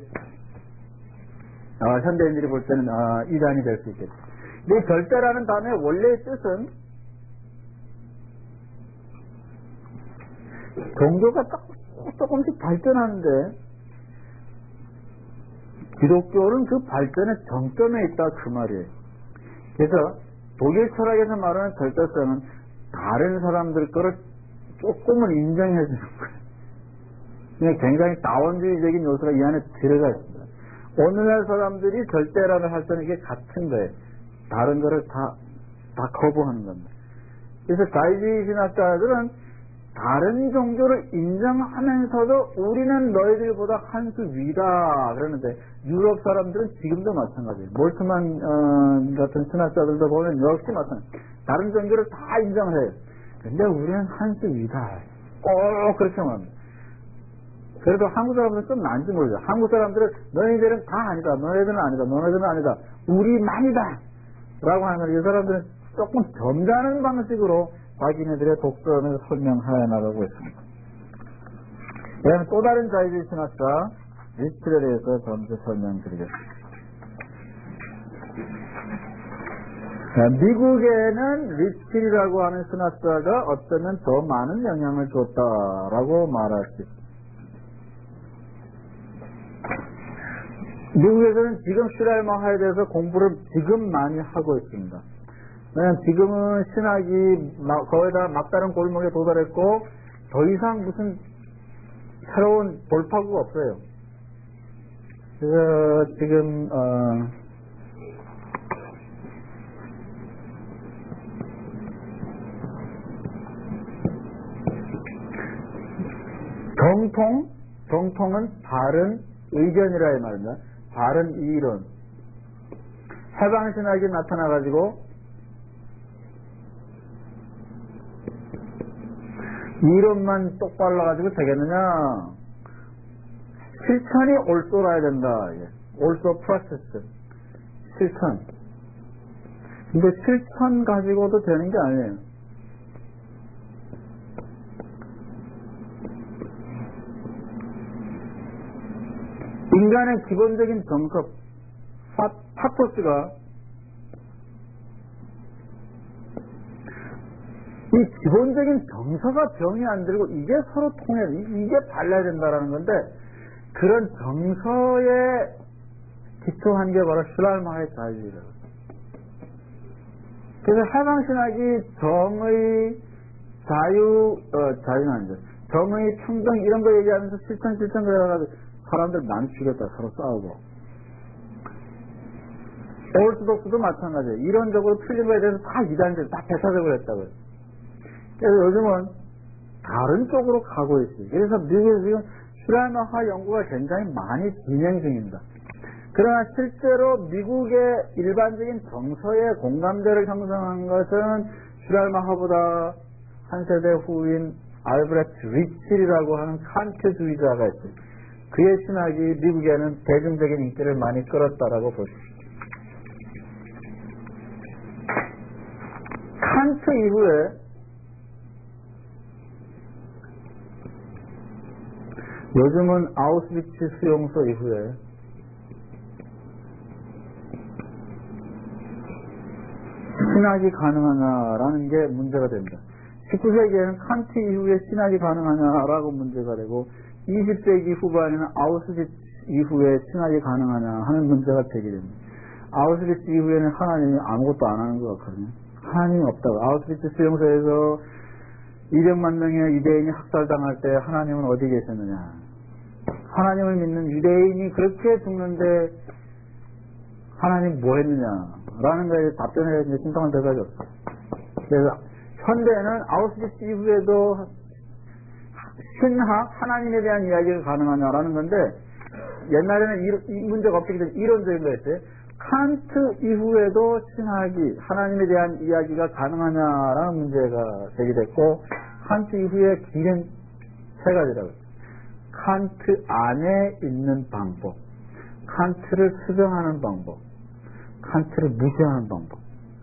현대인들이 볼 때는 이단이 될 수 있겠다. 근데 절대라는 단어의 원래의 뜻은 종교가 조금씩 발전하는데 기독교는 그 발전의 정점에 있다 그 말이에요. 그래서 독일 철학에서 말하는 절대성은 다른 사람들 거를 조금은 인정해 주는 거예요. 굉장히 다원주의적인 요소가 이 안에 들어가 있습니다. 오늘날 사람들이 절대라고 할 때는 이게 같은 거예요. 다른 거를 다 거부하는 겁니다. 그래서 자유주의 신학자들은 다른 종교를 인정하면서도 우리는 너희들보다 한 수 위다 그러는데 유럽 사람들은 지금도 마찬가지예요. 몰트만 같은 신학자들도 보면 역시 마찬가지예요. 다른 종교를 다 인정을 해요. 근데 우리는 한 수 위다. 꼭 그렇게 말합니다. 그래도 한국 사람들은 좀 난지 모르죠. 한국 사람들은 너희들은 다 아니다. 너희들은 아니다. 너희들은 아니다. 우리만이다. 라고 하면 이 사람들은 조금 점잖은 방식으로 자기네들의 독선을 설명하여 나가고 있습니다. 그다음에 또 다른 자유주의 신학자 리스트에 대해서 먼저 설명드리겠습니다. 미국에는 리스트라고 하는 신학자가 어쩌면 더 많은 영향을 줬다라고 말할 수 있습니다. 미국에서는 지금 슈랄마하에 대해서 공부를 지금 많이 하고 있습니다. 왜냐하면 지금은 신학이 거의 다 막다른 골목에 도달했고 더 이상 무슨 새로운 돌파구가 없어요. 그래서 지금 정통은 바른 의견이라 이 말입니다. 바른 이론. 해방신학이 나타나가지고 이론만 똑발라가지고 되겠느냐? 실천이 올소라야 된다. 올소 프로세스. 실천. 근데 실천 가지고도 되는 게 아니에요. 인간의 기본적인 정서, 파토스가 이 기본적인 정서가 병이 안 들고 이게 서로 이게 달라야 된다라는 건데 그런 정서에 기초한 게 바로 슈랄마하의 자유주의라고. 그래서 해방신학이 정의, 자유는 아니죠. 정의, 평등 이런 거 얘기하면서 실천 그래가지고 사람들 많이 죽였다. 서로 싸우고. 오르토독스도 마찬가지예요. 이론적으로 틀린 거에 대해서 다 이단적, 다 배타적으로 했다고요. 그래서 요즘은 다른 쪽으로 가고 있어요. 그래서 미국에서 지금 슈랄마하 연구가 굉장히 많이 진행 중입니다. 그러나 실제로 미국의 일반적인 정서의 공감대를 형성한 것은 슈랄마하보다 한 세대 후인 알브레트 리칠이라고 하는 칸트주의자가 있어요. 그의 신학이 미국에는 대중적인 인기를 많이 끌었다라고 볼 수 있습니다. 칸트 이후에 요즘은 아우슈비츠 수용소 이후에 신학이 가능하냐라는 게 문제가 됩니다. 19세기에는 칸트 이후에 신학이 가능하냐라고 문제가 되고 20세기 후반에는 아우슈비츠 이후에 신학이 가능하냐 하는 문제가 제기됩니다. 아우슈비츠 이후에는 하나님이 아무것도 안 하는 것 같거든요. 하나님이 없다고. 아우슈비츠 수용소에서 200만 명의 유대인이 학살당할 때 하나님은 어디 계셨느냐. 하나님을 믿는 유대인이 그렇게 죽는데 하나님 뭐 했느냐라는 거에 답변해 신성한 대답이 없어요. 그래서 현대에는 아우슈비츠 이후에도 신학, 하나님에 대한 이야기가 가능하냐라는 건데 옛날에는 이 문제가 없기 때문에 이론적인 거였어요. 칸트 이후에도 신학이 하나님에 대한 이야기가 가능하냐라는 문제가 제기됐고 칸트 이후에 길은 세 가지라고요. 칸트 안에 있는 방법, 칸트를 수정하는 방법, 칸트를 무시하는 방법.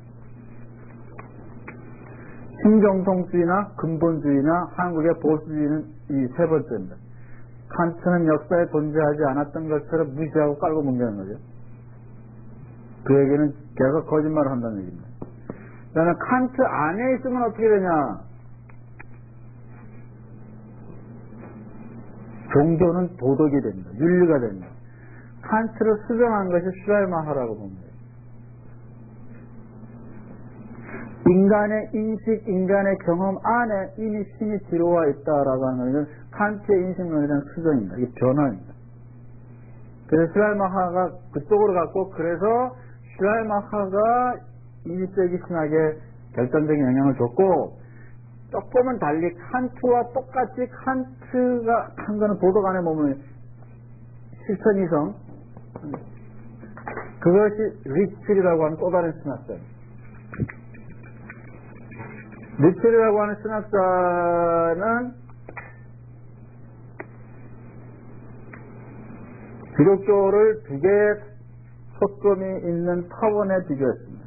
신정통주의나 근본주의나 한국의 보수주의는 이 세 번째입니다. 칸트는 역사에 존재하지 않았던 것처럼 무시하고 깔고 뭉개는 거죠. 그에게는 계속 거짓말을 한다는 얘기입니다. 그러면 칸트 안에 있으면 어떻게 되냐? 종교는 도덕이 됩니다. 윤리가 됩니다. 칸트를 수정한 것이 슈랄마하라고 봅니다. 인간의 인식, 인간의 경험 안에 이미 신이 들어와 있다라고 하는 것은 칸트의 인식론에 대한 수정입니다. 이게 변화입니다. 그래서 슈랄마하가 그쪽으로 갔고, 그래서 슈랄마하가 20세기 신학에 결정적인 영향을 줬고, 조금은 달리 칸트와 똑같이 칸트가 한 거는 도덕 안에 머무는 실천이성, 그것이 리첼이라고 하는 또 다른 신학자입니다. 리첼이라고 하는 신학자는 기독교를 두 개의 초점이 있는 타원에 비교했습니다.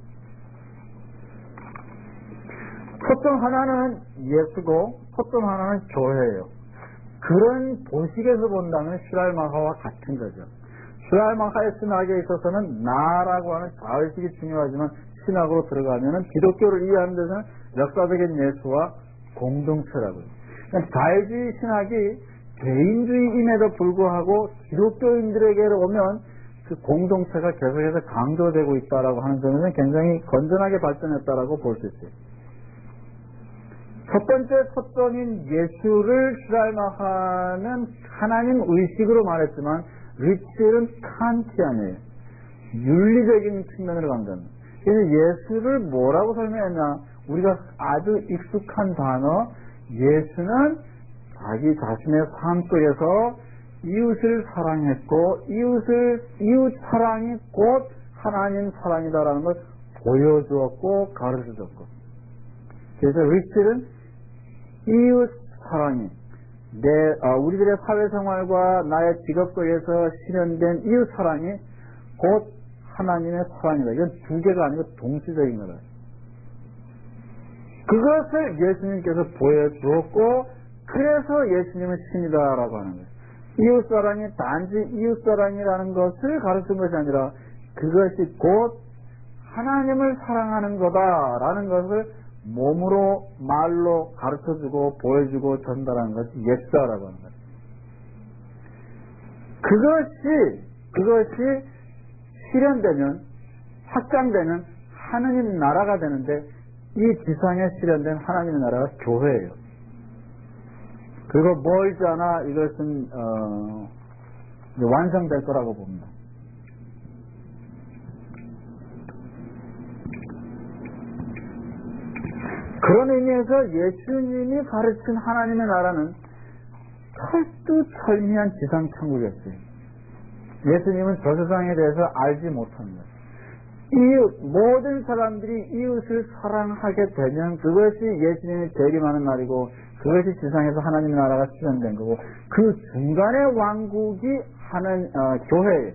초점 하나는 예수고 초점 하나는 교회예요. 그런 도식에서 본다면 슈랄마하와 같은 거죠. 슈랄마하의 신학에 있어서는 나라고 하는 자의식이 중요하지만 신학으로 들어가면은 기독교를 이해하는 데서는 역사적인 예수와 공동체라고요. 그러니까 자유주의 신학이 개인주의임에도 불구하고 기독교인들에게로 오면 그 공동체가 계속해서 강조되고 있다라고 하는 점에서는 굉장히 건전하게 발전했다라고 볼 수 있어요. 첫 번째 초점인 예수를 슈랄마하는 하나님 의식으로 말했지만 리첼은 칸티안이에요. 윤리적인 측면으로 강조합니다. 그래서 예수를 뭐라고 설명했냐? 우리가 아주 익숙한 단어, 예수는 자기 자신의 삶 속에서 이웃을 사랑했고, 이웃 사랑이 곧 하나님 사랑이다라는 걸 보여주었고, 가르쳐줬고. 그래서 리첼은 이웃 사랑이, 우리들의 사회생활과 나의 직업 속에서 실현된 이웃 사랑이 곧 하나님의 사랑이다. 이건 두 개가 아니고 동시적인 거다. 그것을 예수님께서 보여주었고, 그래서 예수님은 신이다라고 하는 거예요. 이웃사랑이 단지 이웃사랑이라는 것을 가르친 것이 아니라 그것이 곧 하나님을 사랑하는 거다라는 것을 몸으로 말로 가르쳐주고 보여주고 전달하는 것이 예수다라고 하는 거예요. 그것이 실현되면, 확장되면 하느님 나라가 되는데, 이 지상에 실현된 하나님의 나라가 교회예요. 그리고 멀지 않아 이것은 완성될 거라고 봅니다. 그런 의미에서 예수님이 가르친 하나님의 나라는 철두철미한 지상천국이었어요. 예수님은 저 세상에 대해서 알지 못합니다. 모든 사람들이 이웃을 사랑하게 되면 그것이 예수님이 재림하는 날이고, 그것이 지상에서 하나님의 나라가 실현된 거고, 그 중간의 왕국이 교회예요.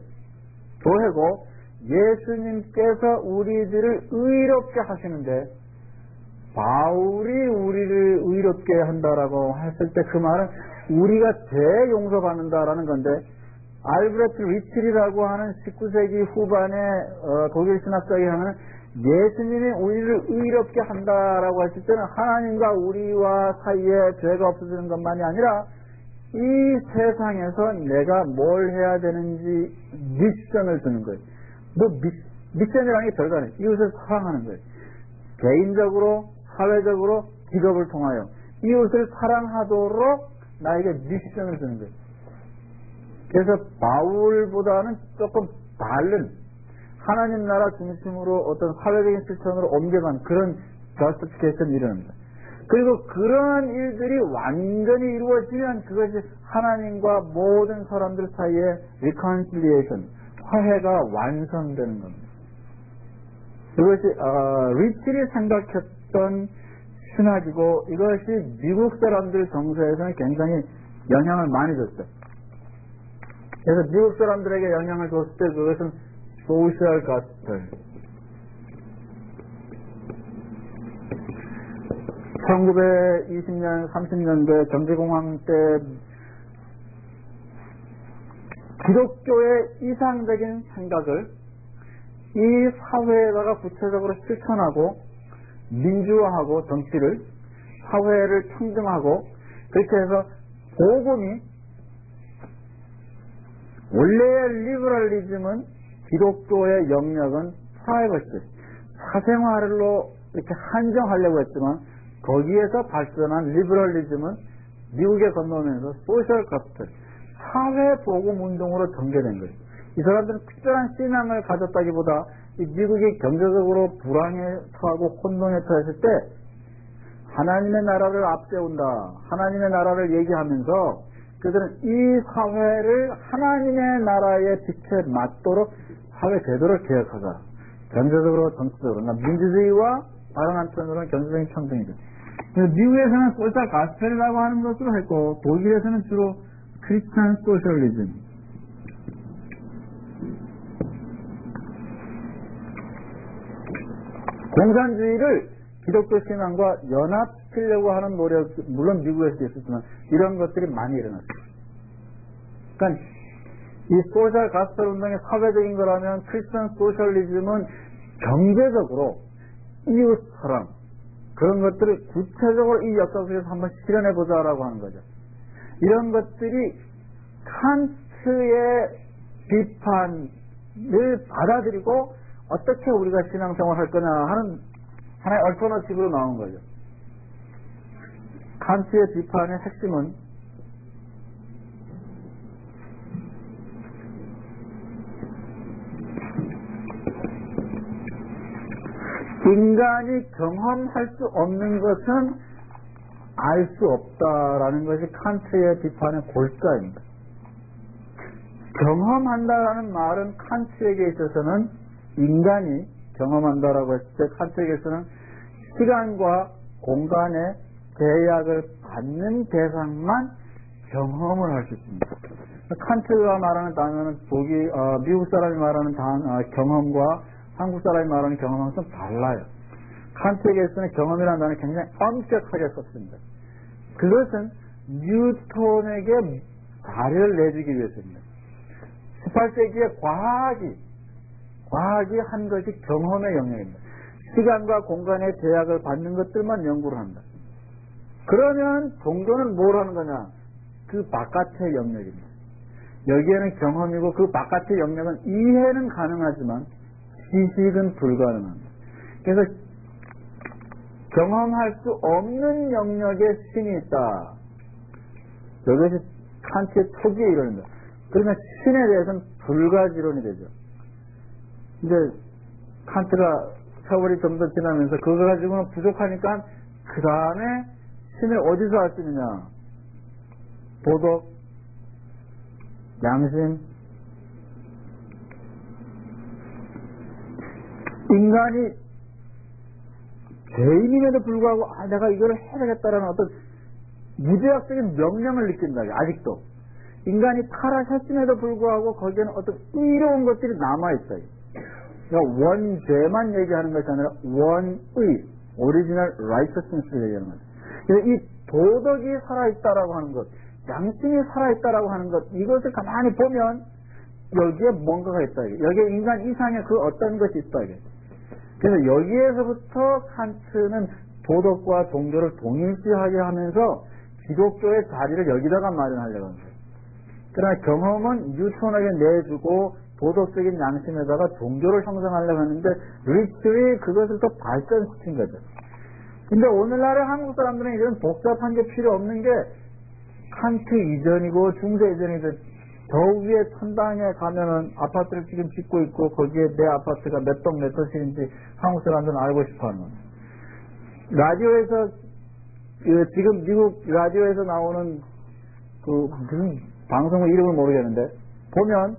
교회고, 예수님께서 우리들을 의롭게 하시는데, 바울이 우리를 의롭게 한다라고 했을 때 그 말은 우리가 대용서받는다라는 건데, 알브레트 리첼이라고 하는 19세기 후반에 독일 신학자에 하면 예수님이 우리를 의롭게 한다라고 했을 때는 하나님과 우리와 사이에 죄가 없어지는 것만이 아니라 이 세상에서 내가 뭘 해야 되는지 미션을 주는 거예요. 미션이라는 게 별거 아니에요. 이웃을 사랑하는 거예요. 개인적으로, 사회적으로, 직업을 통하여 이웃을 사랑하도록 나에게 미션을 주는 거예요. 그래서 바울보다는 조금 다른 하나님 나라 중심으로 어떤 사회적인 실천으로 옮겨간 그런 저스티피케이션을 이루는다. 그리고 그런 일들이 완전히 이루어지면 그것이 하나님과 모든 사람들 사이에 reconciliation, 화해가 완성되는 겁니다. 이것이 리첼이 생각했던 신학이고 이것이 미국 사람들 정서에서는 굉장히 영향을 많이 줬어요. 그래서 미국 사람들에게 영향을 줬을 때 그것은 소셜 가스펠. 1920년, 30년대 경제공황 때 기독교의 이상적인 생각을 이 사회에다가 구체적으로 실천하고 민주화하고 정치를 사회를 평등하고 그렇게 해서 복음이 원래의 리버럴리즘은 기독교의 영역은 프라이버시 사생활로 이렇게 한정하려고 했지만 거기에서 발전한 리버럴리즘은 미국에 건너면서 소셜 가스펠 사회 복음 운동으로 전개된 거예요. 이 사람들은 특별한 신앙을 가졌다기보다 이 미국이 경제적으로 불황에 처하고 혼돈에 처했을 때 하나님의 나라를 앞세운다. 하나님의 나라를 얘기하면서 그들은 이 사회를 하나님의 나라의 빛에 맞도록 사회 제도를 개혁하자. 경제적으로 정치적으로. 그러니까 민주주의와 다른 한편으로는 경제적인 평등이죠. 미국에서는 소셜 가스펠이라고 하는 것으로 했고 독일에서는 주로 크리스찬 소셜리즘. 공산주의를 기독교 신앙과 연합시키려고 하는 노력, 물론 미국에서도 있었지만 이런 것들이 많이 일어났어요. 그러니까 이 소셜 가스펠 운동의 사회적인 거라면 크리스천 소셜리즘은 경제적으로 이웃 사랑 그런 것들을 구체적으로 이 역사 속에서 한번 실현해보자라고 하는 거죠. 이런 것들이 칸트의 비판을 받아들이고 어떻게 우리가 신앙생활을 할 거냐 하는 하나의 얼터너티브로 나온 거죠. 칸트의 비판의 핵심은 인간이 경험할 수 없는 것은 알 수 없다라는 것이 칸트의 비판의 골자입니다. 경험한다라는 말은 칸트에게 있어서는 인간이 경험한다라고 했을 때 칸트에게서는 시간과 공간의 제약을 받는 대상만 경험을 할 수 있습니다. 칸트가 말하는 단어는 미국 사람이 말하는 경험과 한국 사람이 말하는 경험은 좀 달라요. 칸트에게서는 경험이라는 단어를 굉장히 엄격하게 썼습니다. 그것은 뉴턴에게 자료를 내주기 위해서입니다. 18세기에 과학이 한 것이 경험의 영역입니다. 시간과 공간의 제약을 받는 것들만 연구를 한다. 그러면 종교는 뭘 하는 거냐? 그 바깥의 영역입니다. 여기에는 경험이고 그 바깥의 영역은 이해는 가능하지만 지식은 불가능합니다. 그래서 경험할 수 없는 영역에 신이 있다. 이것이 칸트의 초기의 이론입니다. 그러면 신에 대해서는 불가지론이 되죠. 이제 칸트가 세월이 좀 더 지나면서 그거 가지고는 부족하니까 그 다음에 신을 어디서 알 수 있느냐? 도덕, 양심, 인간이 죄인임에도 불구하고 내가 이걸 해야겠다라는 어떤 무제약적인 명령을 느낀다. 아직도 인간이 타락했음에도 불구하고 거기에는 어떤 의로운 것들이 남아있어요. 그러니까 원죄만 얘기하는 것이 아니라 원의, 오리지널 라이처스니스를 얘기하는 거죠. 그래서 이 도덕이 살아있다라고 하는 것, 양심이 살아있다라고 하는 것, 이것을 가만히 보면 여기에 뭔가가 있다. 여기에 인간 이상의 그 어떤 것이 있다. 그래서 여기에서부터 칸트는 도덕과 종교를 동일시하게 하면서 기독교의 자리를 여기다가 마련하려고 합니다. 그러나 경험은 뉴턴에게 내주고 도덕적인 양심에다가 종교를 형성하려고 하는데 리처리 그것을 더 발전시킨 거죠. 근데 오늘날의 한국 사람들은 이런 복잡한 게 필요 없는 게 칸트 이전이고 중세 이전이고 저 위에 천당에 가면은 아파트를 지금 짓고 있고 거기에 내 아파트가 몇 동 몇 호실인지 한국 사람들은 알고 싶어하는 거예요. 라디오에서 지금 미국 라디오에서 나오는 그 무슨 방송의 이름을 모르겠는데 보면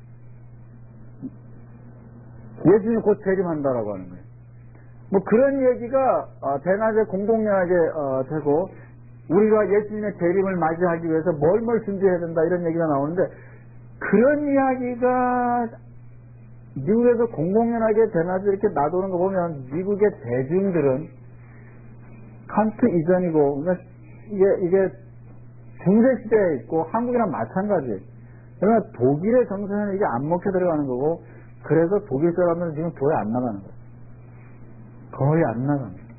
예수님 곧 재림한다라고 하는 거예요. 뭐 그런 얘기가 대낮에 공공연하게 되고 우리가 예수님의 재림을 맞이하기 위해서 뭘 준비해야 된다 이런 얘기가 나오는데 그런 이야기가 미국에서 공공연하게 대낮에 이렇게 놔두는 거 보면 미국의 대중들은 칸트 이전이고 그러니까 이게 중세시대에 있고 한국이랑 마찬가지예요. 그러나 독일의 정서에는 이게 안 먹혀 들어가는 거고 그래서 독일 사람들은 지금 교회 안 나가는 거예요. 거의 안 나가는 거예요.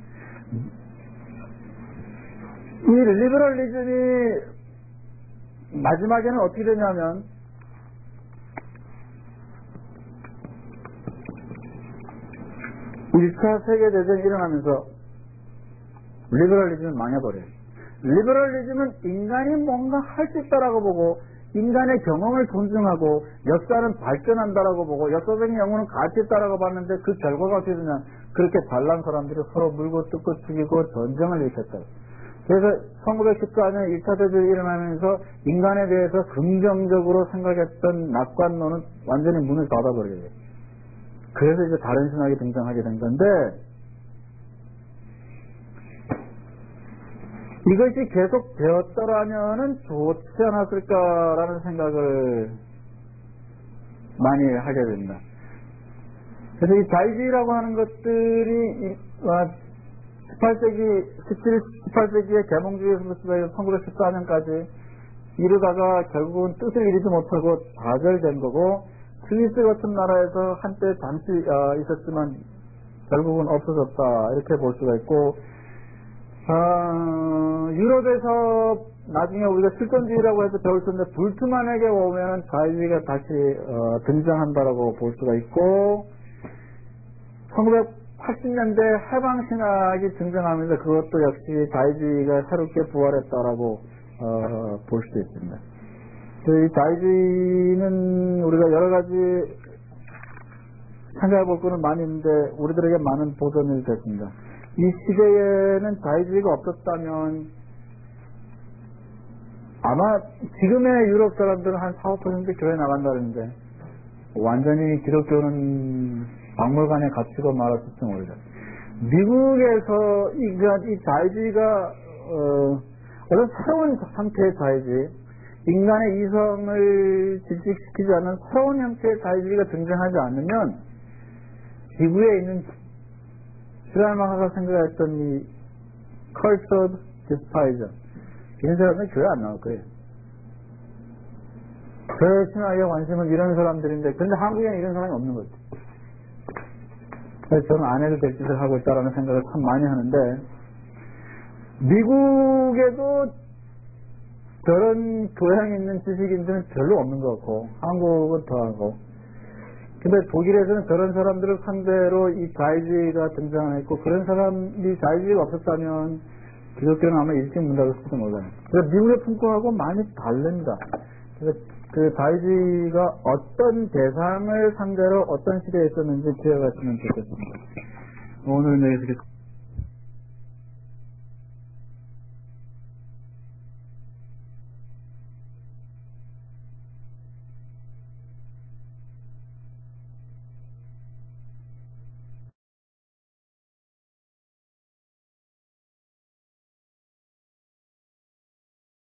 이 리버럴리즘이 마지막에는 어떻게 되냐면 1차 세계대전이 일어나면서 리버럴리즘은 망해버려요. 리버럴리즘은 인간이 뭔가 할 수 있다라고 보고 인간의 경험을 존중하고 역사는 발전한다라고 보고 역사적인 영혼은 가치 있다라고 봤는데 그 결과가 어떻게 되냐 그렇게 잘난 사람들이 서로 물고 뜯고 죽이고 전쟁을 일으켰다. 그래서 1914년에 1차 대전이 일어나면서 인간에 대해서 긍정적으로 생각했던 낙관론은 완전히 문을 닫아버리게 돼요. 그래서 이제 다른 신학이 등장하게 된 건데 이것이 계속 되었더라면은 좋지 않았을까라는 생각을 많이 하게 됩니다. 그래서 이 자유주의라고 하는 것들이 18세기의 계몽주의에서 시작해서 1914년까지 이르다가 결국은 뜻을 이루지 못하고 좌절된 거고 스위스 같은 나라에서 한때 잠시 있었지만 결국은 없어졌다 이렇게 볼 수가 있고 유럽에서 나중에 우리가 실존주의라고 해서 배울 수 있는데 불트만에게 오면 자유주의가 다시 등장한다라고 볼 수가 있고 1980년대 해방신학이 등장하면서 그것도 역시 자유주의가 새롭게 부활했다라고 볼 수 있습니다. 이 자유주의는 우리가 여러 가지 생각해 볼 거는 많이 있는데 우리들에게 많은 도전이 됐습니다. 이 시대에는 자유주의가 없었다면 아마 지금의 유럽 사람들은 한 4~5% 교회 나간다는데 완전히 기독교는 박물관에 갇히고 말았을지 모르죠. 미국에서 이 자유주의가 어떤 새로운 형태의 자유주의, 인간의 이성을 질식시키지 않는 새로운 형태의 자유주의가 등장하지 않으면 지구에 있는 슈랄마하가 생각했던 이 cultured despisers 이런 사람은 교회 안 나올 거예요. 교회 신학에 관심은 이런 사람들인데 근데 한국에는 이런 사람이 없는 거죠. 그래서 저는 안 해도 될 짓을 하고 있다는 생각을 참 많이 하는데 미국에도 저런 교양이 있는 지식인들은 별로 없는 것 같고 한국은 더하고 근데 독일에서는 저런 사람들을 상대로 이 자유주의가 등장했고 그런 사람이 자유주의가 없었다면 기독교는 아마 일찍 문 닫았을지도 몰라요. 그래서 미국의 풍토하고 많이 다릅니다. 그래서 그 자유주의가 어떤 대상을 상대로 어떤 시대에 있었는지 기억하시면 좋겠습니다. 오늘은 여기서